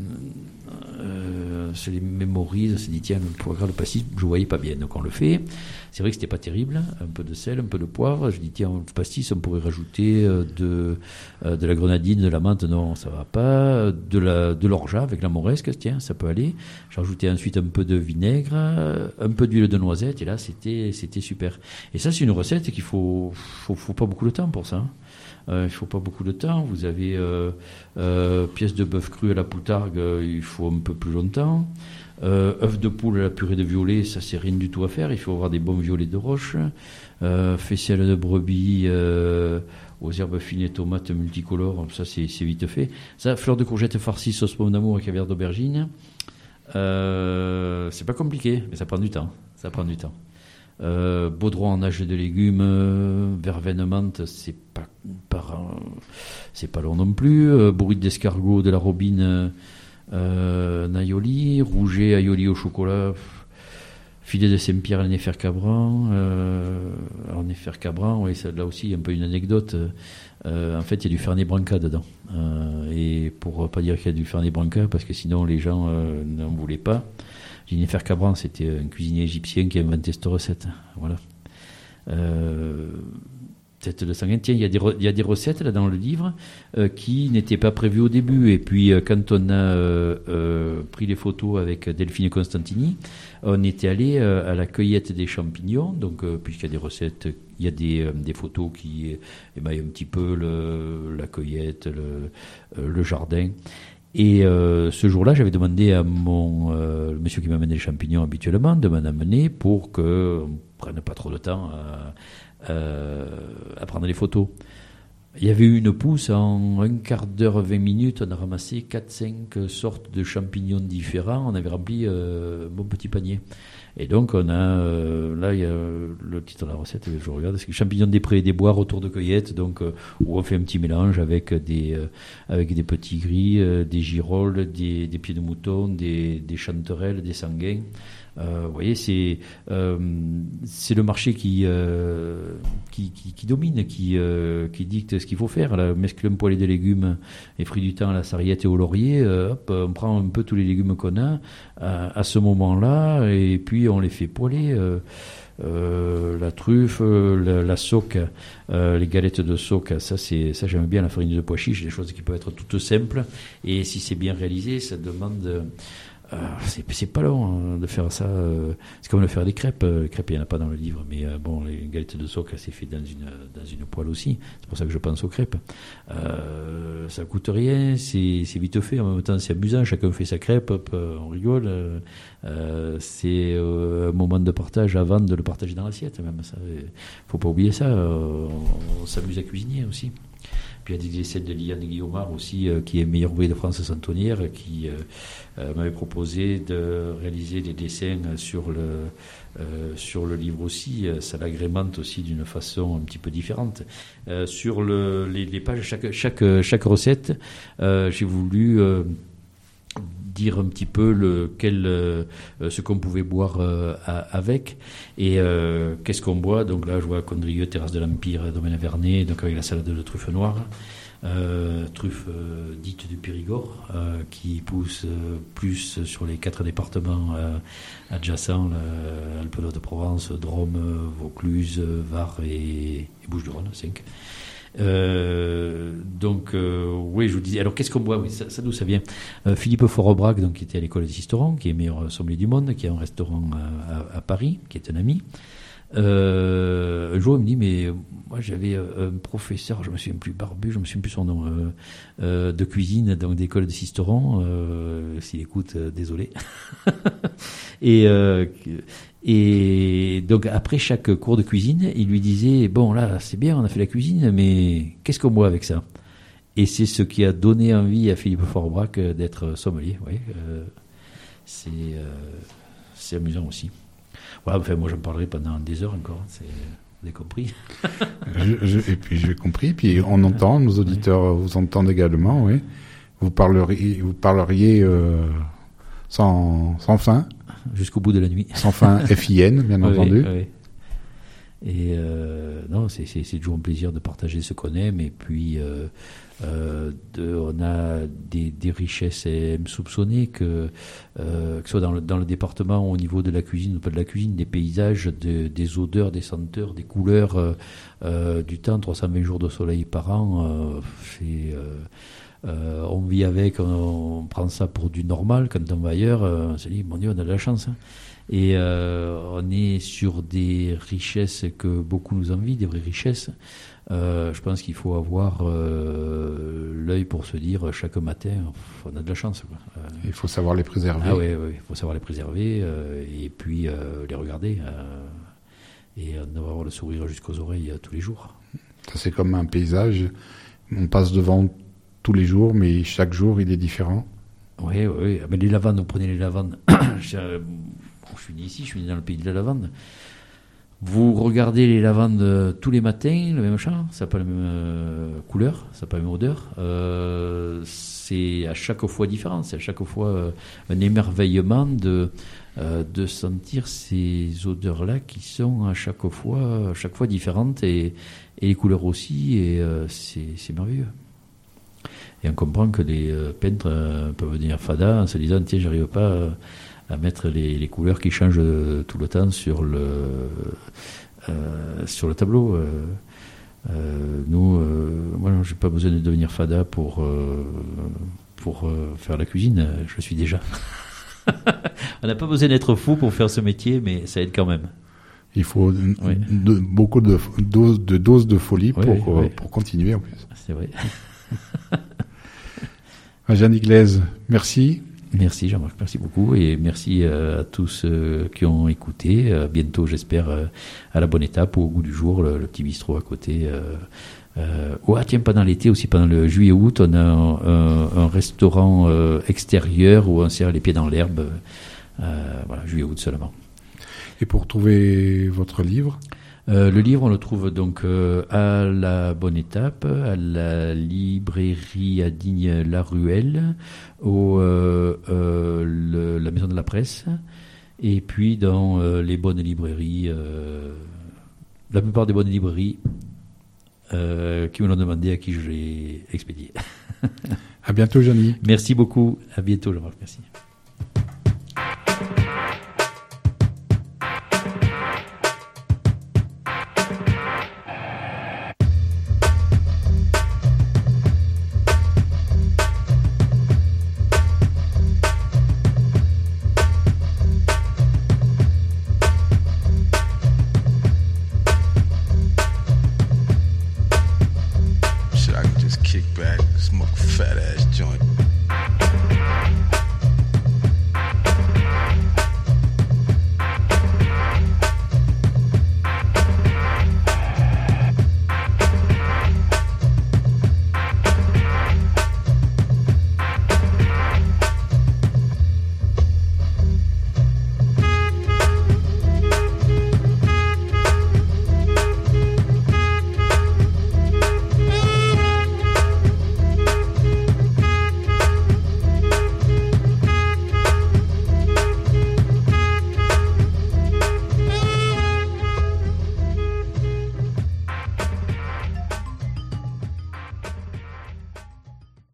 euh, c'est les mémorise, c'est dit, tiens, le foie gras, le pastis, je voyais pas bien, donc on le fait. C'est vrai que c'était pas terrible, un peu de sel, un peu de poivre. Je dis tiens, le pastis, on pourrait rajouter de euh, de la grenadine, de la menthe, non, ça va pas. De la de l'orgeat avec la moresque, tiens, ça peut aller. J'ai rajouté ensuite un peu de vinaigre, un peu d'huile de noisette, et là c'était c'était super. Et ça c'est une recette qu'il faut faut, faut pas beaucoup de temps pour ça. Hein. Euh, il faut pas beaucoup de temps. Vous avez euh, euh, pièce de bœuf cru à la poutargue, euh, il faut un peu plus longtemps. Euh, œuf de poule à la purée de violet, ça c'est rien du tout à faire. Il faut avoir des bons violets de roche. Euh, faisselle de brebis euh, aux herbes fines et tomates multicolores, ça c'est, c'est vite fait. Ça, fleur de courgette farcie, sauce pomme d'amour et caviar d'aubergine. Euh, c'est pas compliqué, mais ça prend du temps. Ça prend du temps. Euh, baudron en nage de légumes, euh, verveine menthe, c'est pas, pas, c'est pas long non plus. Euh, bourrite d'escargot de la robine. Euh, Naioli, rouget, aioli au chocolat, filet de Saint-Pierre à Néfer-Cabran. Euh, alors Néfer-Cabran, oui, c'est là aussi un peu une anecdote. Euh, en fait, il y a du Fernet Branca dedans. Euh, et pour pas dire qu'il y a du Fernet Branca, parce que sinon les gens euh, n'en voulaient pas. Néfer-Cabran, c'était un cuisinier égyptien qui a inventé cette recette. Voilà. Euh, Tête de sanguin. Tiens, il y a des re- il y a des recettes là dans le livre euh, qui n'étaient pas prévues au début. Et puis euh, quand on a euh, euh, pris les photos avec Delphine Constantini, on était allé euh, à la cueillette des champignons. Donc euh, puisqu'il y a des recettes, il y a des euh, des photos qui émaillent un petit peu le, la cueillette, le, euh, le jardin. Et euh, ce jour-là, j'avais demandé à mon euh, le monsieur qui m'amène les champignons habituellement de m'en amener pour que on prenne pas trop de temps à Euh, à prendre les photos. Il y avait eu une pousse, en un quart d'heure, vingt minutes, on a ramassé quatre cinq sortes de champignons différents, on avait rempli euh, un bon petit panier. Et donc on a, euh, là il y a le titre de la recette, je regarde, c'est champignons des prés et des bois, retour de cueillette, donc euh, où on fait un petit mélange avec des, euh, avec des petits gris, euh, des girolles, des, des pieds de mouton, des, des chanterelles, des sanguins. Euh, vous voyez, c'est euh, c'est le marché qui euh, qui, qui, qui domine, qui euh, qui dicte ce qu'il faut faire. Là, mescler un poêlé de légumes et fruits du temps à la sarriette et au laurier. Euh, hop, on prend un peu tous les légumes qu'on a à, à ce moment-là, et puis on les fait poêler. Euh, Euh, la truffe, la, la sauque, euh, les galettes de sauque, ça c'est ça j'aime bien, la farine de pois chiche, des choses qui peuvent être toutes simples, et si c'est bien réalisé, ça demande euh, c'est, c'est pas long hein, de faire ça, euh, c'est comme de faire des crêpes. Les crêpes il n'y en a pas dans le livre, mais euh, bon, les galettes de sauque c'est fait dans une dans une poêle aussi, c'est pour ça que je pense aux crêpes. Euh, ça coûte rien, c'est, c'est vite fait, en même temps c'est amusant, chacun fait sa crêpe, hop, on rigole. Euh, c'est euh, un moment de partage avant de le partager dans l'assiette même. Ça, faut pas oublier ça. Euh, on, on s'amuse à cuisiner aussi. Puis il y a des essais de Liane Guillaumard aussi, euh, qui est meilleur ouvrier de France centonnière, qui euh, euh, m'avait proposé de réaliser des dessins sur le euh, sur le livre aussi. Ça l'agrémente aussi d'une façon un petit peu différente. Euh, sur le, les, les pages, chaque chaque chaque recette, euh, j'ai voulu euh, dire un petit peu le, quel, euh, ce qu'on pouvait boire euh, à, avec et euh, qu'est-ce qu'on boit. Donc là je vois Condrieu, Terrasse de l'Empire, Domaine Vernet, donc avec la salade de truffe noire, euh, truffe euh, dite du Périgord, euh, qui pousse euh, plus sur les quatre départements euh, adjacents, euh, Alpes-de-Provence, Drôme, Vaucluse, Var et, et Bouches-du-Rhône, cinq. Euh, donc euh, oui, je vous disais, alors qu'est-ce qu'on boit? Oui, ça, ça d'où ça vient? euh, Philippe Forobrac, donc qui était à l'école des Sisterons, qui est meilleur sommelier du monde, qui a un restaurant à, à, à Paris, qui est un ami. Euh, un jour il me dit, mais moi j'avais un professeur, je me souviens plus, Barbu, je me souviens plus son nom, euh, euh, de cuisine, donc d'école des Sisterons, euh, s'il écoute, euh, désolé. et euh, Et donc après chaque cours de cuisine, il lui disait, bon là c'est bien, on a fait la cuisine, mais qu'est-ce qu'on boit avec ça? Et c'est ce qui a donné envie à Philippe Forobrac d'être sommelier. Oui, euh, c'est euh, c'est amusant aussi. Voilà, enfin moi j'en parlerai pendant des heures encore. C'est, vous avez compris. je, je, et puis j'ai compris. Puis on entend, nos auditeurs oui. vous entendent également. Oui, vous parleriez, vous parleriez euh, sans sans fin. Jusqu'au bout de la nuit. Sans fin F I N, bien entendu. Oui, oui. Et euh, non, c'est, c'est, c'est toujours un plaisir de partager ce qu'on aime. Et puis, euh, euh, de, on a des, des richesses insoupçonnées, que, euh, que ce soit dans le, dans le département, au niveau de la cuisine ou pas de la cuisine, des paysages, de, des odeurs, des senteurs, des couleurs, euh, euh, du temps, trois cent vingt jours de soleil par an. Euh, c'est... Euh, Euh, on vit avec, on, on prend ça pour du normal. Quand on va ailleurs, euh, on se dit, mon Dieu, on a de la chance. Hein. Et euh, on est sur des richesses que beaucoup nous envient, des vraies richesses. Euh, je pense qu'il faut avoir euh, l'œil pour se dire chaque matin, on a de la chance. Quoi. Euh, il faut savoir les préserver. Ah oui, oui, il faut savoir les préserver euh, et puis euh, les regarder euh, et avoir le sourire jusqu'aux oreilles euh, tous les jours. Ça, c'est comme un paysage. On passe devant tous les jours, mais chaque jour, il est différent. Oui, oui. Mais les lavandes, vous prenez les lavandes. je, bon, je suis né ici, je suis né dans le pays de la lavande. Vous regardez les lavandes euh, tous les matins, le même champ, ça n'a pas la même euh, couleur, ça n'a pas la même odeur. Euh, c'est à chaque fois différent, c'est à chaque fois euh, un émerveillement de, euh, de sentir ces odeurs-là qui sont à chaque fois, à chaque fois différentes et, et les couleurs aussi, et euh, c'est, c'est merveilleux. Et on comprend que les euh, peintres euh, peuvent venir fada en se disant, tiens, j'arrive pas euh, à mettre les, les couleurs qui changent euh, tout le temps sur le, euh, sur le tableau. Euh, euh, nous, euh, moi, j'ai pas besoin de devenir fada pour, euh, pour euh, faire la cuisine, je suis déjà. On n'a pas besoin d'être fou pour faire ce métier, mais ça aide quand même. Il faut oui. de, beaucoup de doses de, doses de folie oui, pour, oui, oui. pour continuer en plus. C'est vrai. Jeanne Iglaise, merci. Merci Jean-Marc, merci beaucoup et merci euh, à tous euh, qui ont écouté. Euh, bientôt, j'espère, euh, à la bonne étape ou au goût du jour, le, le petit bistrot à côté. Euh, euh, oh, ah, tiens, pendant l'été aussi, pendant le juillet-août, on a un, un, un restaurant euh, extérieur où on serre les pieds dans l'herbe. Euh, voilà, juillet-août seulement. Et pour trouver votre livre ? Euh, le livre, on le trouve donc euh, à la Bonne Étape, à la librairie à Digne-la-Ruelle, au euh, euh, le, la Maison de la Presse, et puis dans euh, les bonnes librairies, euh, la plupart des bonnes librairies euh, qui me l'ont demandé, à qui je l'ai expédié. À bientôt, Jeannie. Merci beaucoup. À bientôt, Jean-Marc. Merci. Back smoke fat ass